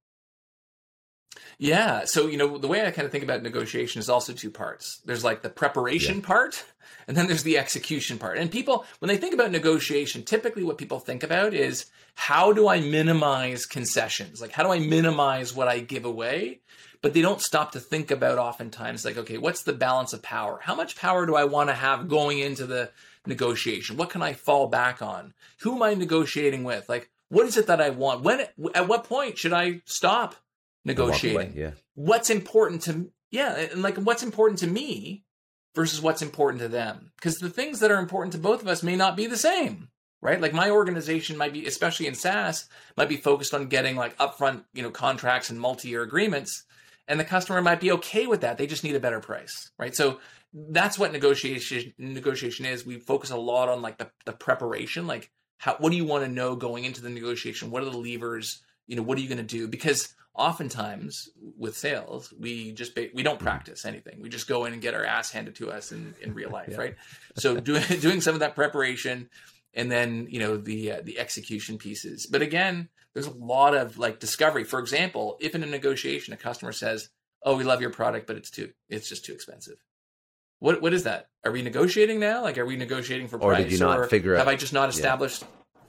Yeah. So, the way I kind of think about negotiation is also two parts. There's like the preparation part, and then there's the execution part. And people, when they think about negotiation, typically what people think about is, how do I minimize concessions? Like, how do I minimize what I give away? But they don't stop to think about oftentimes, like, okay, what's the balance of power? How much power do I want to have going into the negotiation? What can I fall back on? Who am I negotiating with? Like, what is it that I want? At what point should I stop negotiating? What's important to and like, what's important to me versus what's important to them? Because the things that are important to both of us may not be the same, right? Like, my organization might be, especially in SaaS, might be focused on getting like upfront, contracts and multi-year agreements, and the customer might be okay with that. They just need a better price, right? So that's what negotiation is. We focus a lot on like the preparation, like what do you want to know going into the negotiation? What are the levers? What are you going to do? Because oftentimes with sales, we don't practice anything. We just go in and get our ass handed to us in real life, right? So doing some of that preparation, and then the execution pieces. But again, there's a lot of like discovery. For example, if in a negotiation a customer says, "Oh, we love your product, but it's just too expensive." What is that? Are we negotiating now? Like, are we negotiating for price? Or did you not figure out? Have I just not established?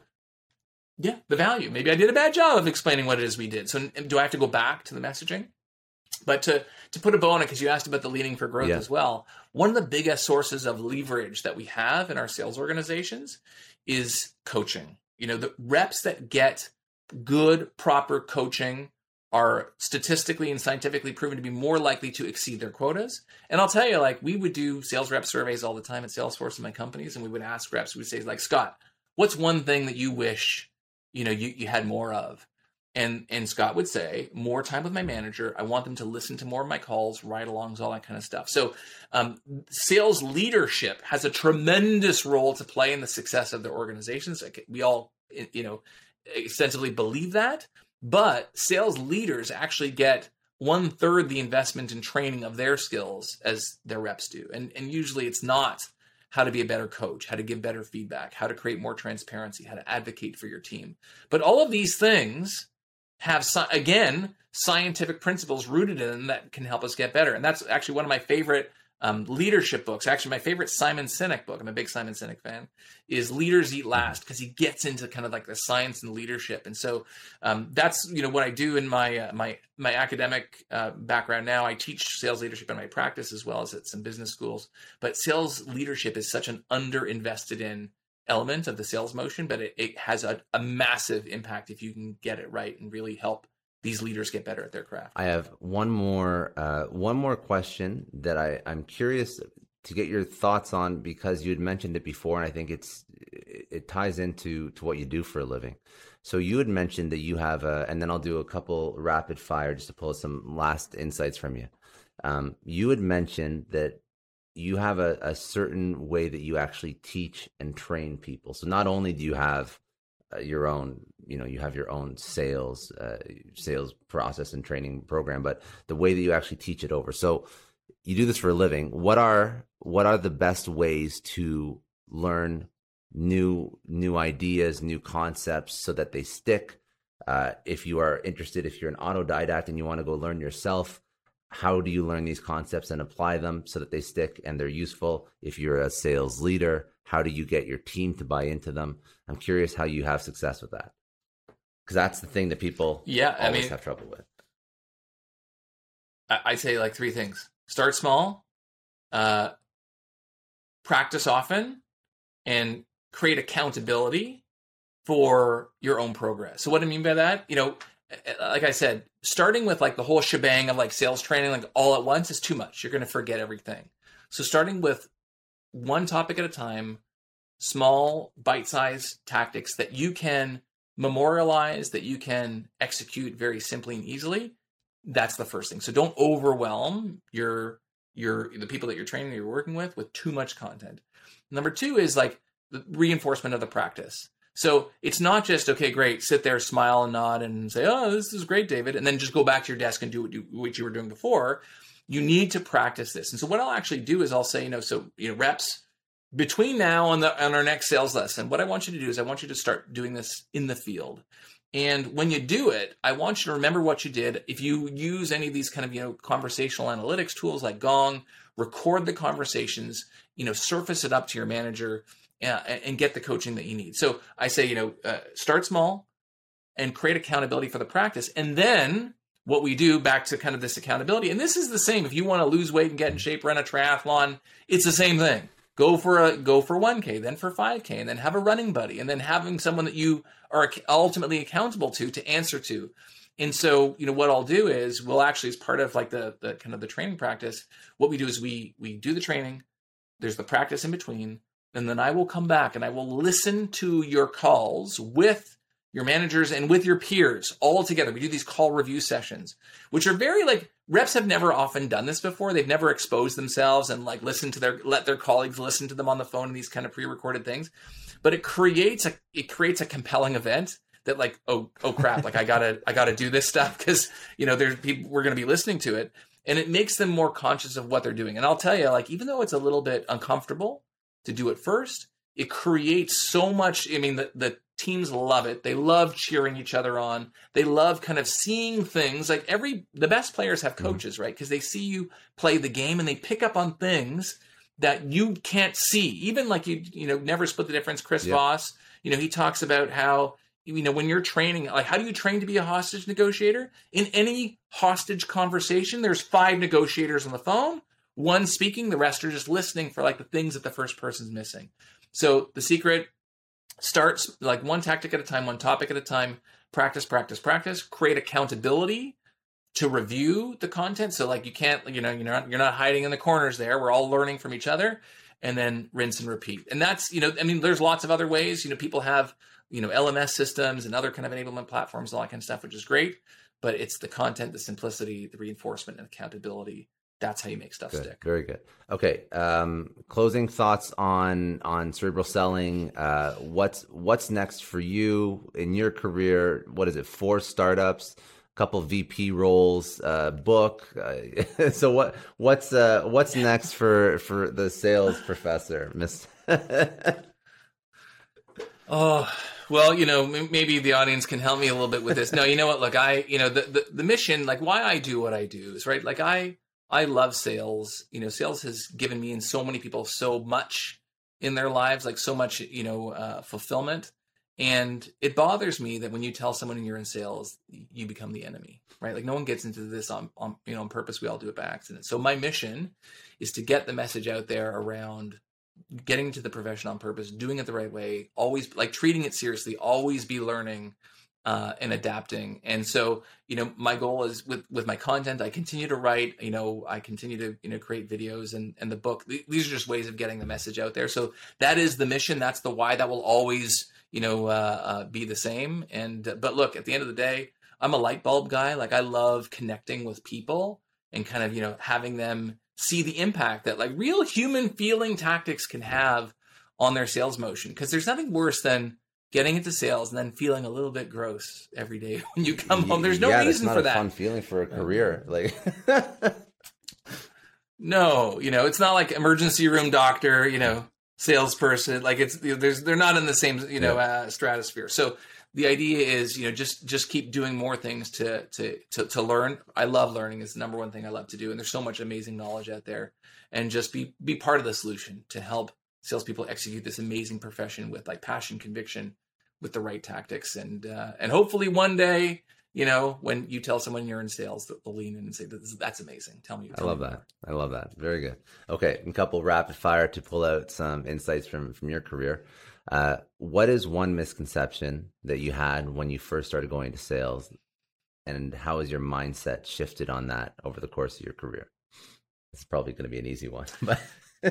Yeah, the value. Maybe I did a bad job of explaining what it is we did. So do I have to go back to the messaging? But to put a bow on it, because you asked about the leading for growth as well, one of the biggest sources of leverage that we have in our sales organizations is coaching. The reps that get good, proper coaching are statistically and scientifically proven to be more likely to exceed their quotas. And I'll tell you, like, we would do sales rep surveys all the time at Salesforce in my companies, and we would ask reps, we'd say, like, Scott, what's one thing that you wish you had more of? And Scott would say, more time with my manager. I want them to listen to more of my calls, ride-alongs, all that kind of stuff. So sales leadership has a tremendous role to play in the success of their organizations. We all, extensively believe that. But sales leaders actually get 1/3 the investment in training of their skills as their reps do. And usually it's not how to be a better coach, how to give better feedback, how to create more transparency, how to advocate for your team. But all of these things have, again, scientific principles rooted in them that can help us get better. And that's actually one of my favorite leadership books. Actually, my favorite Simon Sinek book, I'm a big Simon Sinek fan, is Leaders Eat Last, because he gets into kind of like the science and leadership. And so that's, what I do in my my academic background now. I teach sales leadership in my practice as well as at some business schools. But sales leadership is such an underinvested in element of the sales motion, but it has a massive impact if you can get it right and really help these leaders get better at their craft. I have one more question that I'm curious to get your thoughts on, because you had mentioned it before, and I think it ties into what you do for a living. So you had mentioned that you have and then I'll do a couple rapid fire just to pull some last insights from you. You had mentioned that you have a certain way that you actually teach and train people. So not only do you have your own, you have your own sales process and training program, but the way that you actually teach it over. So you do this for a living. What are the best ways to learn new ideas, new concepts, so that they stick? If you are interested, if you're an autodidact and you want to go learn yourself, how do you learn these concepts and apply them so that they stick and they're useful? If you're a sales leader, how do you get your team to buy into them? I'm curious how you have success with that, because that's the thing that people always have trouble with. I'd say like three things. Start small, practice often, and create accountability for your own progress. So what I mean by that, like I said, starting with like the whole shebang of like sales training, like all at once, is too much. You're going to forget everything. So starting with one topic at a time, small bite-sized tactics that you can memorialize, that you can execute very simply and easily. That's the first thing. So don't overwhelm the people that you're training, that you're working with too much content. Number two is like the reinforcement of the practice. So it's not just, okay, great, sit there, smile and nod and say, oh, this is great, David, and then just go back to your desk and do what you were doing before. You need to practice this. And so what I'll actually do is I'll say, reps between now and our next sales lesson, what I want you to do is I want you to start doing this in the field. And when you do it, I want you to remember what you did. If you use any of these kind of, conversational analytics tools like Gong, record the conversations, surface it up to your manager, and get the coaching that you need. So I say, start small and create accountability for the practice. And then what we do, back to kind of this accountability, and this is the same. If you want to lose weight and get in shape, run a triathlon, it's the same thing. Go for 1K, then for 5K, and then have a running buddy, and then having someone that you are ultimately accountable to answer to. And so, what I'll do is we'll actually, as part of like the kind of the training practice, what we do is we do the training, there's the practice in between, and then I will come back and I will listen to your calls with your managers and with your peers all together. We do these call review sessions, which are very reps have never often done this before. They've never exposed themselves and let their colleagues listen to them on the phone and these kind of pre-recorded things. But it creates a compelling event that oh crap, I gotta do this stuff because there's people, we're going to be listening to it, and it makes them more conscious of what they're doing. And I'll tell you, even though it's a little bit uncomfortable to do it first, it creates so much. The teams love it. They love cheering each other on. They love kind of seeing things the best players have coaches, right? Because they see you play the game and they pick up on things that you can't see. Even Never Split the Difference, Chris Voss, he talks about how, when you're training, how do you train to be a hostage negotiator? In any hostage conversation, there's 5 negotiators on the phone, 1 speaking, the rest are just listening for the things that the first person's missing. So the secret starts one tactic at a time, one topic at a time, practice, create accountability to review the content. So you can't, you're not hiding in the corners there. We're all learning from each other, and then rinse and repeat. And that's, there's lots of other ways, people have, LMS systems and other kind of enablement platforms, all that kind of stuff, which is great, but it's the content, the simplicity, the reinforcement and accountability. That's how you make stuff stick. Very good. Okay. Closing thoughts on cerebral selling. What's next for you in your career? What is it? 4 startups, a couple VP roles, book. So what's next for the sales professor, Miss? Oh, well, maybe the audience can help me a little bit with this. No, you know what? Look, the mission, why I do what I do is, right. I love sales. Sales has given me and so many people so much in their lives, like so much, fulfillment. And it bothers me that when you tell someone you're in sales, you become the enemy, right? Like no one gets into this on purpose. We all do it by accident. So my mission is to get the message out there around getting into the profession on purpose, doing it the right way, always like treating it seriously, always be learning and adapting. And so, my goal is with my content, I continue to write, I continue to, create videos and the book. These are just ways of getting the message out there. So that is the mission. That's the why. That will always, be the same. But look, at the end of the day, I'm a light bulb guy. Like I love connecting with people and kind of, having them see the impact that like real human feeling tactics can have on their sales motion. Because there's nothing worse than getting into sales and then feeling a little bit gross every day when you come home. There's no reason for that. That's not a fun feeling for a career. Like, no, it's not like emergency room doctor, salesperson. Like they're not in the same, stratosphere. So the idea is, just keep doing more things to learn. I love learning. It's the number one thing I love to do. And there's so much amazing knowledge out there, and just be part of the solution to help salespeople execute this amazing profession with like passion, conviction, with the right tactics. And hopefully one day, when you tell someone you're in sales, they'll lean in and say, that's amazing. Tell me. I love that. I love that. Very good. Okay. A couple rapid fire to pull out some insights from your career. What is one misconception that you had when you first started going to sales, and how has your mindset shifted on that over the course of your career? It's probably going to be an easy one, but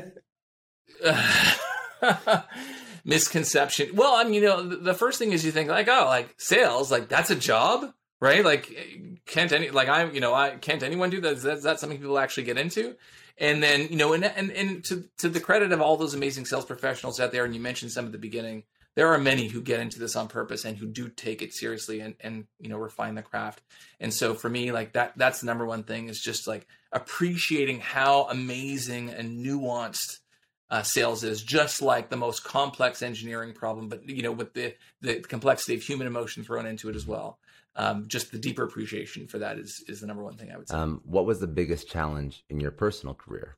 misconception. Well, I mean, the first thing is you think like, oh, like sales, like that's a job, right? Like can't anyone do that? Is that something people actually get into? And then, and to the credit of all those amazing sales professionals out there, and you mentioned some at the beginning, there are many who get into this on purpose and who do take it seriously and refine the craft. And so for me, like that's the number one thing, is just like appreciating how amazing and nuanced sales is, just like the most complex engineering problem, but with the complexity of human emotion thrown into it as well. Just the deeper appreciation for that is the number one thing I would say. What was the biggest challenge in your personal career?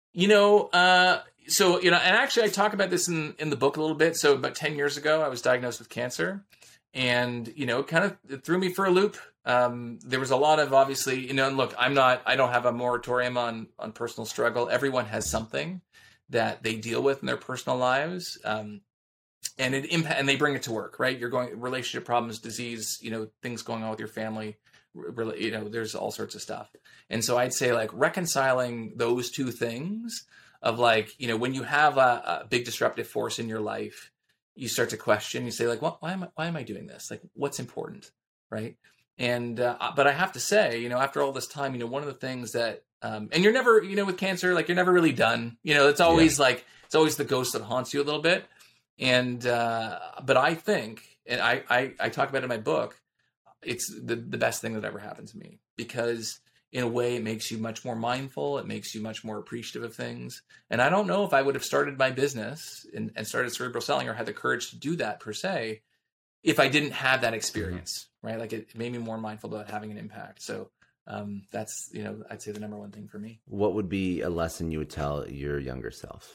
And actually I talk about this in the book a little bit. So about 10 years ago, I was diagnosed with cancer, and, it threw me for a loop. There was a lot of, obviously, and look, I don't have a moratorium on personal struggle. Everyone has something that they deal with in their personal lives. And they bring it to work, right? You're going relationship problems, disease, things going on with your family, there's all sorts of stuff. And so I'd say like reconciling those two things of like, when you have a big disruptive force in your life, you start to question, you say like, why am I doing this? Like, what's important? Right. And, but I have to say, after all this time, one of the things that, and you're never, with cancer, like you're never really done, it's always it's always the ghost that haunts you a little bit. And, but I think, and I talk about it in my book, it's the best thing that ever happened to me, because in a way it makes you much more mindful. It makes you much more appreciative of things. And I don't know if I would have started my business and started Cerebral Selling, or had the courage to do that per se, if I didn't have that experience, right? Like it made me more mindful about having an impact. So, that's, I'd say the number one thing for me. What would be a lesson you would tell your younger self?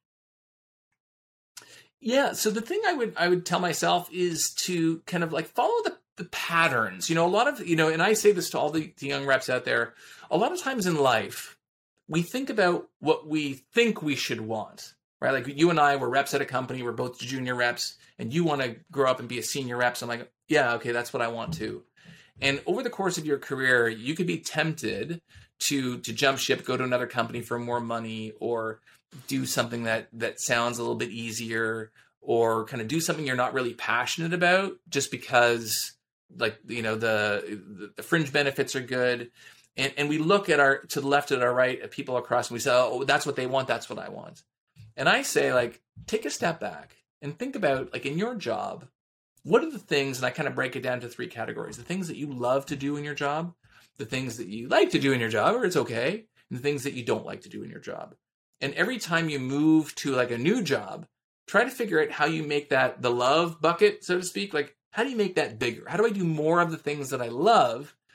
Yeah. So the thing I would tell myself is to kind of like follow the patterns, a lot of, and I say this to all the young reps out there, a lot of times in life, we think about what we think we should want, right? Like you and I were reps at a company, we're both junior reps, and you want to grow up and be a senior rep. So I'm like, yeah, okay, that's what I want too. And over the course of your career, you could be tempted to jump ship, go to another company for more money, or do something that sounds a little bit easier, or kind of do something you're not really passionate about just because like, the fringe benefits are good. And we look at to the left and our right at people across, and we say, oh, that's what they want. That's what I want. And I say, like, take a step back and think about, like, in your job, what are the things, and I kind of break it down to 3 categories: the things that you love to do in your job, the things that you like to do in your job, or it's okay, and the things that you don't like to do in your job. And every time you move to like a new job, try to figure out how you make that the love bucket, so to speak. Like, how do you make that bigger? How do I do more of the things that I love?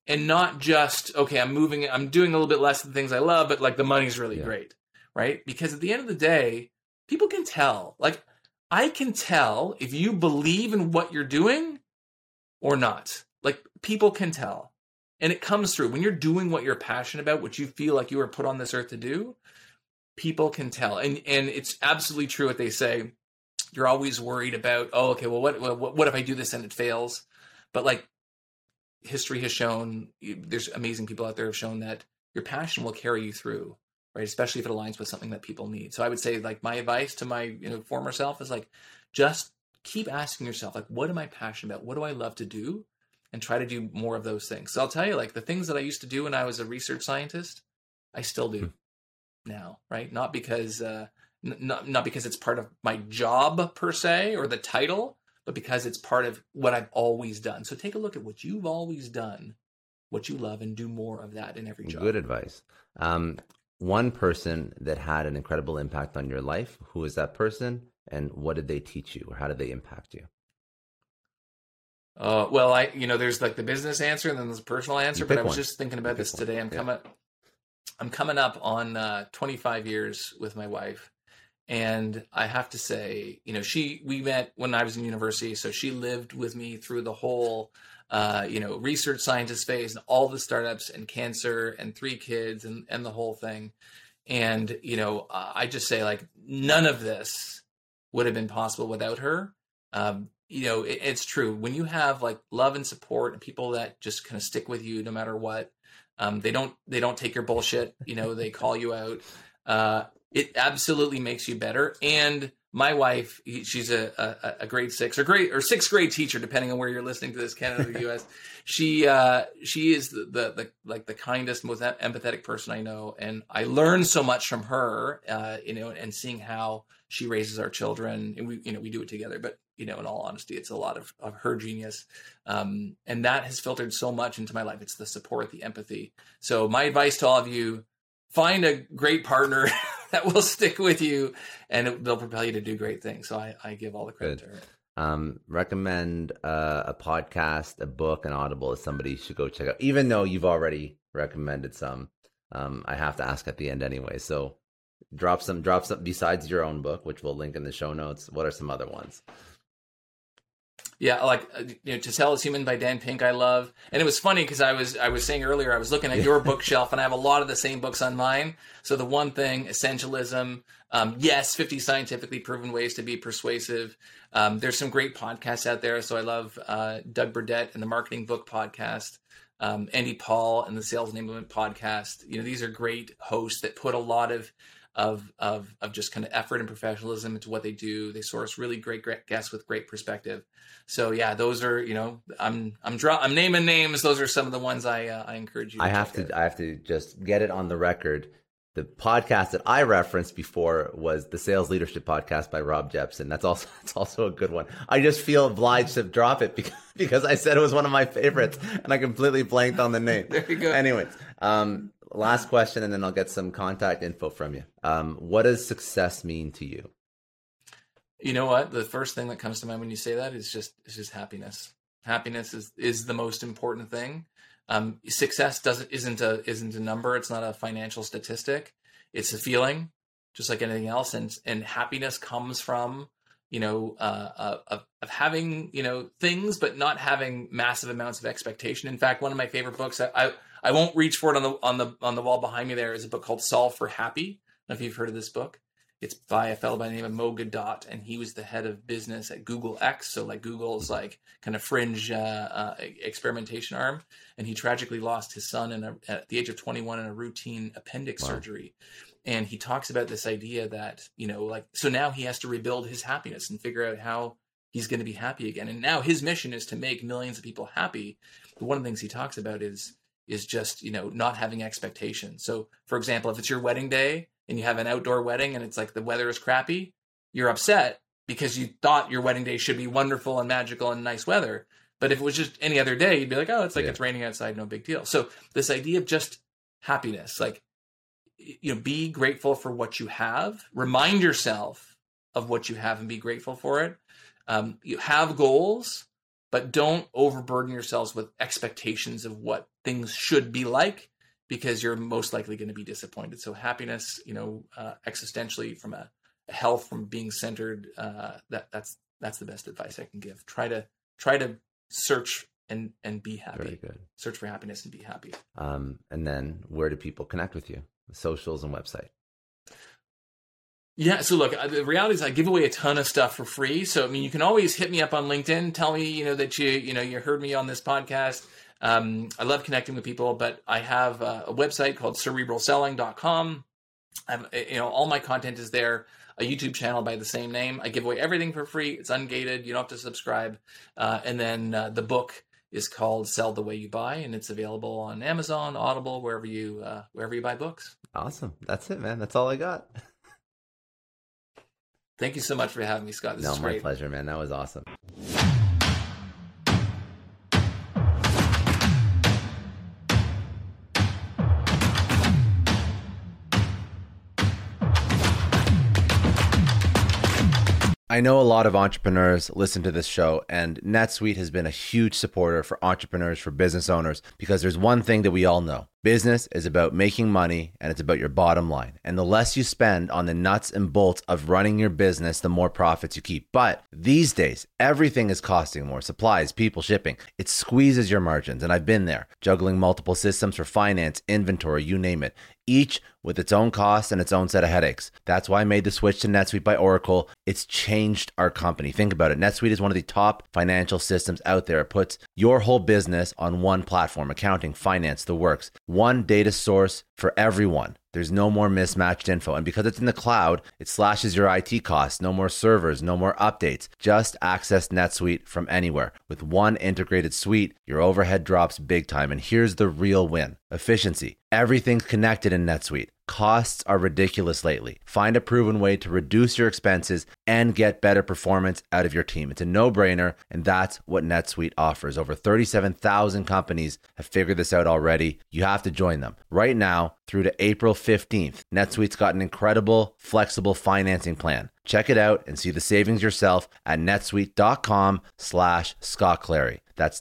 and not just, okay, I'm doing a little bit less of the things I love, but like the money's really great, right? Because at the end of the day, people can tell. Like, I can tell if you believe in what you're doing or not. Like, people can tell. And it comes through. When you're doing what you're passionate about, what you feel like you were put on this earth to do, people can tell. And it's absolutely true what they say. You're always worried about, oh, okay, well, what if I do this and it fails? But like, history has shown, there's amazing people out there have shown that your passion will carry you through, right? Especially if it aligns with something that people need. So I would say, like, my advice to my former self is like, just keep asking yourself, like, what am I passionate about? What do I love to do? And try to do more of those things. So I'll tell you, like, the things that I used to do when I was a research scientist, I still do now, right? Not because not because it's part of my job per se or the title, but because it's part of what I've always done. So take a look at what you've always done, what you love, and do more of that in every job. Good advice. One person that had an incredible impact on your life, who is that person, and what did they teach you, or how did they impact you? Well, there's like the business answer and then there's the personal answer, but I was just thinking about this today. I'm coming up on 25 years with my wife. And I have to say, we met when I was in university. So she lived with me through the whole, research scientist phase and all the startups and cancer and 3 kids and the whole thing. And, I just say, like, none of this would have been possible without her. It's true. When you have like love and support and people that just kind of stick with you no matter what, they don't take your bullshit, they call you out. It absolutely makes you better. And my wife, she's a grade 6 or 6th grade teacher, depending on where you're listening to this, Canada or the US. She is the kindest, most empathetic person I know. And I learned so much from her, and seeing how she raises our children, and we do it together, but in all honesty, it's a lot of her genius. And that has filtered so much into my life. It's the support, the empathy. So my advice to all of you, find a great partner that will stick with you, and they'll propel you to do great things. So I give all the credit to her. Recommend a podcast, a book, an Audible that somebody should go check out, even though you've already recommended some. I have to ask at the end anyway. So drop some besides your own book, which we'll link in the show notes. What are some other ones? Yeah, like To Sell is Human by Dan Pink, I love. And it was funny because I was saying earlier, I was looking at your bookshelf and I have a lot of the same books on mine. So The One Thing, Essentialism, 50 Scientifically Proven Ways to Be Persuasive. There's some great podcasts out there. So I love Doug Burdett and the Marketing Book Podcast, Andy Paul and the Sales Enablement Podcast. These are great hosts that put a lot of just kind of effort and professionalism into what they do. They source really great guests with great perspective. So yeah, those are, I'm naming names. Those are some of the ones I encourage you to check out. I have to just get it on the record. The podcast that I referenced before was the Sales Leadership Podcast by Rob Jepson. It's also a good one. I just feel obliged to drop it because I said it was one of my favorites and I completely blanked on the name. There you go. Anyways, last question, and then I'll get some contact info from you. What does success mean to you? You know what? The first thing that comes to mind when you say that is just happiness. Happiness is the most important thing. Success isn't a number. It's not a financial statistic. It's a feeling, just like anything else. And happiness comes from of having things, but not having massive amounts of expectation. In fact, one of my favorite books, I won't reach for it on the wall behind me. There is a book called Solve for Happy. I don't know if you've heard of this book. It's by a fellow by the name of Mo Gadot, and he was the head of business at Google X. So like Google's like kind of fringe experimentation arm. And he tragically lost his son at the age of 21 in a routine appendix surgery. And he talks about this idea that, so now he has to rebuild his happiness and figure out how he's going to be happy again. And now his mission is to make millions of people happy. But one of the things he talks about is just, not having expectations. So for example, if it's your wedding day and you have an outdoor wedding and it's like the weather is crappy, you're upset because you thought your wedding day should be wonderful and magical and nice weather. But if it was just any other day, you'd be like, oh, it's like it's raining outside, no big deal. So this idea of just happiness, like, be grateful for what you have, remind yourself of what you have and be grateful for it. You have goals, but don't overburden yourselves with expectations of what things should be like, because you're most likely going to be disappointed. So happiness, existentially, from a health, from being centered, that's the best advice I can give. Try to search and be happy. Very good. Search for happiness and be happy. And then where do people connect with you? Socials and website. Yeah. So look, the reality is I give away a ton of stuff for free. So, you can always hit me up on LinkedIn. Tell me, that you heard me on this podcast. I love connecting with people, but I have a website called cerebralselling.com. All my content is there. A YouTube channel by the same name. I give away everything for free. It's ungated. You don't have to subscribe. And then the book is called Sell the Way You Buy, and it's available on Amazon, Audible, wherever you buy books. Awesome. That's it, man. That's all I got. Thank you so much for having me, Scott. This is great. My pleasure, man. That was awesome. I know a lot of entrepreneurs listen to this show, and NetSuite has been a huge supporter for entrepreneurs, for business owners, because there's one thing that we all know. Business is about making money, and it's about your bottom line. And the less you spend on the nuts and bolts of running your business, the more profits you keep. But these days, everything is costing more. Supplies, people, shipping. It squeezes your margins, and I've been there, juggling multiple systems for finance, inventory, you name it, each with its own costs and its own set of headaches. That's why I made the switch to NetSuite by Oracle. It's changed our company. Think about it. NetSuite is one of the top financial systems out there. It puts your whole business on one platform: accounting, finance, the works. One data source for everyone. There's no more mismatched info. And because it's in the cloud, it slashes your IT costs. No more servers, no more updates. Just access NetSuite from anywhere. With one integrated suite, your overhead drops big time. And here's the real win: efficiency. Everything's connected in NetSuite. Costs are ridiculous lately. Find a proven way to reduce your expenses and get better performance out of your team. It's a no-brainer, and that's what NetSuite offers. Over 37,000 companies have figured this out already. You have to join them. Right now, through to April 15th, NetSuite's got an incredible, flexible financing plan. Check it out and see the savings yourself at netsuite.com/Scott Clary. That's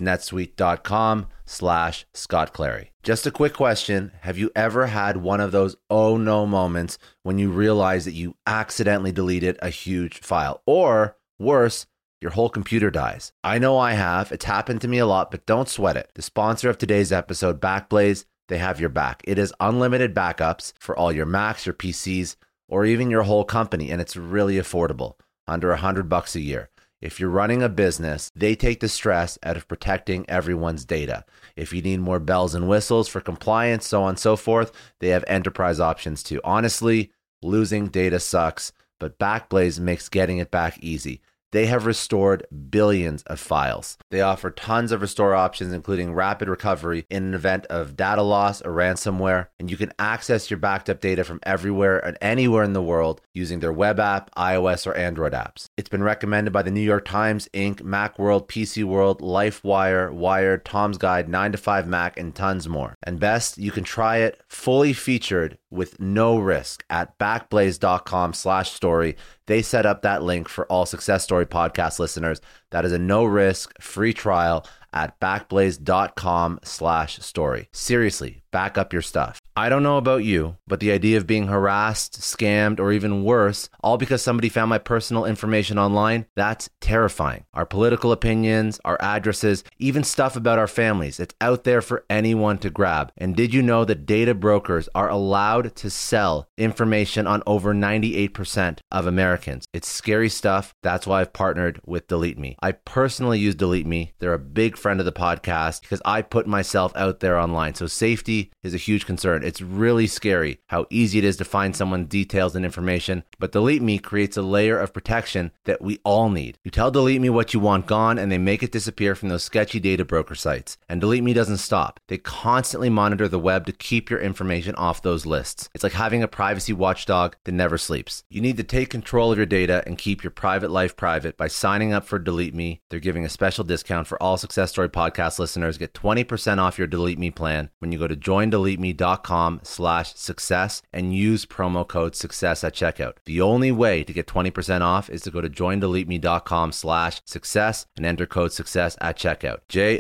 netsuite.com/Scott Clary. Just a quick question. Have you ever had one of those oh no moments when you realize that you accidentally deleted a huge file? Or worse, your whole computer dies? I know I have. It's happened to me a lot, but don't sweat it. The sponsor of today's episode, Backblaze, they have your back. It is unlimited backups for all your Macs, your PCs, or even your whole company, and it's really affordable, under $100 a year. If you're running a business, they take the stress out of protecting everyone's data. If you need more bells and whistles for compliance, so on and so forth, they have enterprise options too. Honestly, losing data sucks, but Backblaze makes getting it back easy. They have restored billions of files. They offer tons of restore options, including rapid recovery in an event of data loss or ransomware. And you can access your backed up data from everywhere and anywhere in the world using their web app, iOS, or Android apps. It's been recommended by the New York Times, Inc., Macworld, PC World, LifeWire, Wired, Tom's Guide, 9to5Mac, and tons more. And best, you can try it fully featured with no risk at backblaze.com/story. They set up that link for all Success Story podcast listeners. That is a no-risk, free trial at backblaze.com/story. Seriously, back up your stuff. I don't know about you, but the idea of being harassed, scammed, or even worse, all because somebody found my personal information online, that's terrifying. Our political opinions, our addresses, even stuff about our families, it's out there for anyone to grab. And did you know that data brokers are allowed to sell information on over 98% of Americans? It's scary stuff. That's why I've partnered with Delete Me. I personally use Delete Me. They're a big friend of the podcast because I put myself out there online. So safety is a huge concern. It's really scary how easy it is to find someone's details and information, but Delete Me creates a layer of protection that we all need. You tell Delete Me what you want gone, and they make it disappear from those sketchy data broker sites. And Delete Me doesn't stop. They constantly monitor the web to keep your information off those lists. It's like having a privacy watchdog that never sleeps. You need to take control of your data and keep your private life private by signing up for Delete Me. They're giving a special discount for all Success Story podcast listeners. Get 20% off your Delete Me plan when you go to joindeleteme.com/success and use promo code success at checkout. The only way to get 20% off is to go to joindeleteme.com/success and enter code success at checkout.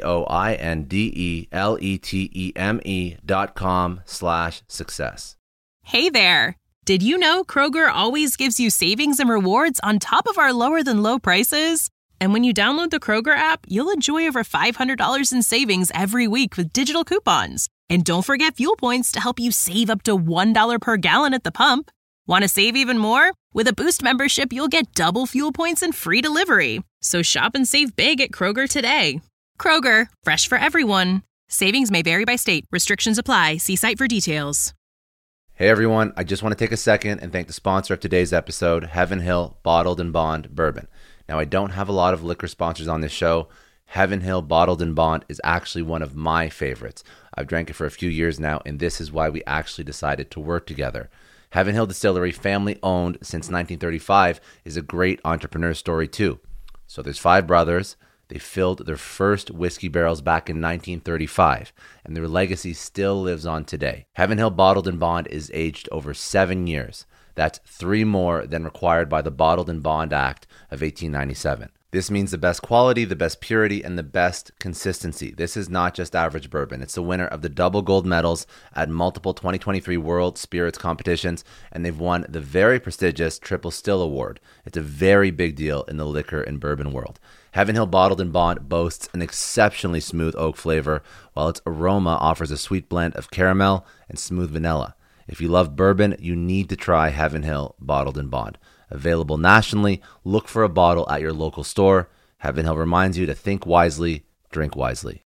joindeleteme.com/success. Hey there! Did you know Kroger always gives you savings and rewards on top of our lower than low prices? And when you download the Kroger app, you'll enjoy over $500 in savings every week with digital coupons. And don't forget fuel points to help you save up to $1 per gallon at the pump. Want to save even more? With a Boost membership, you'll get double fuel points and free delivery. So shop and save big at Kroger today. Kroger, fresh for everyone. Savings may vary by state. Restrictions apply. See site for details. Hey everyone, I just want to take a second and thank the sponsor of today's episode, Heaven Hill Bottled and Bond Bourbon. Now, I don't have a lot of liquor sponsors on this show. Heaven Hill Bottled and Bond is actually one of my favorites. I've drank it for a few years now, and this is why we actually decided to work together. Heaven Hill Distillery, family owned since 1935, is a great entrepreneur story too. So there's 5 brothers. They filled their first whiskey barrels back in 1935, and their legacy still lives on today. Heaven Hill Bottled and Bond is aged over 7 years. That's 3 more than required by the Bottled and Bond Act of 1897. This means the best quality, the best purity, and the best consistency. This is not just average bourbon. It's the winner of the double gold medals at multiple 2023 World Spirits competitions, and they've won the very prestigious Triple Still Award. It's a very big deal in the liquor and bourbon world. Heaven Hill Bottled and Bond boasts an exceptionally smooth oak flavor, while its aroma offers a sweet blend of caramel and smooth vanilla. If you love bourbon, you need to try Heaven Hill Bottled and Bond. Available nationally, look for a bottle at your local store. Heaven Hill reminds you to think wisely, drink wisely.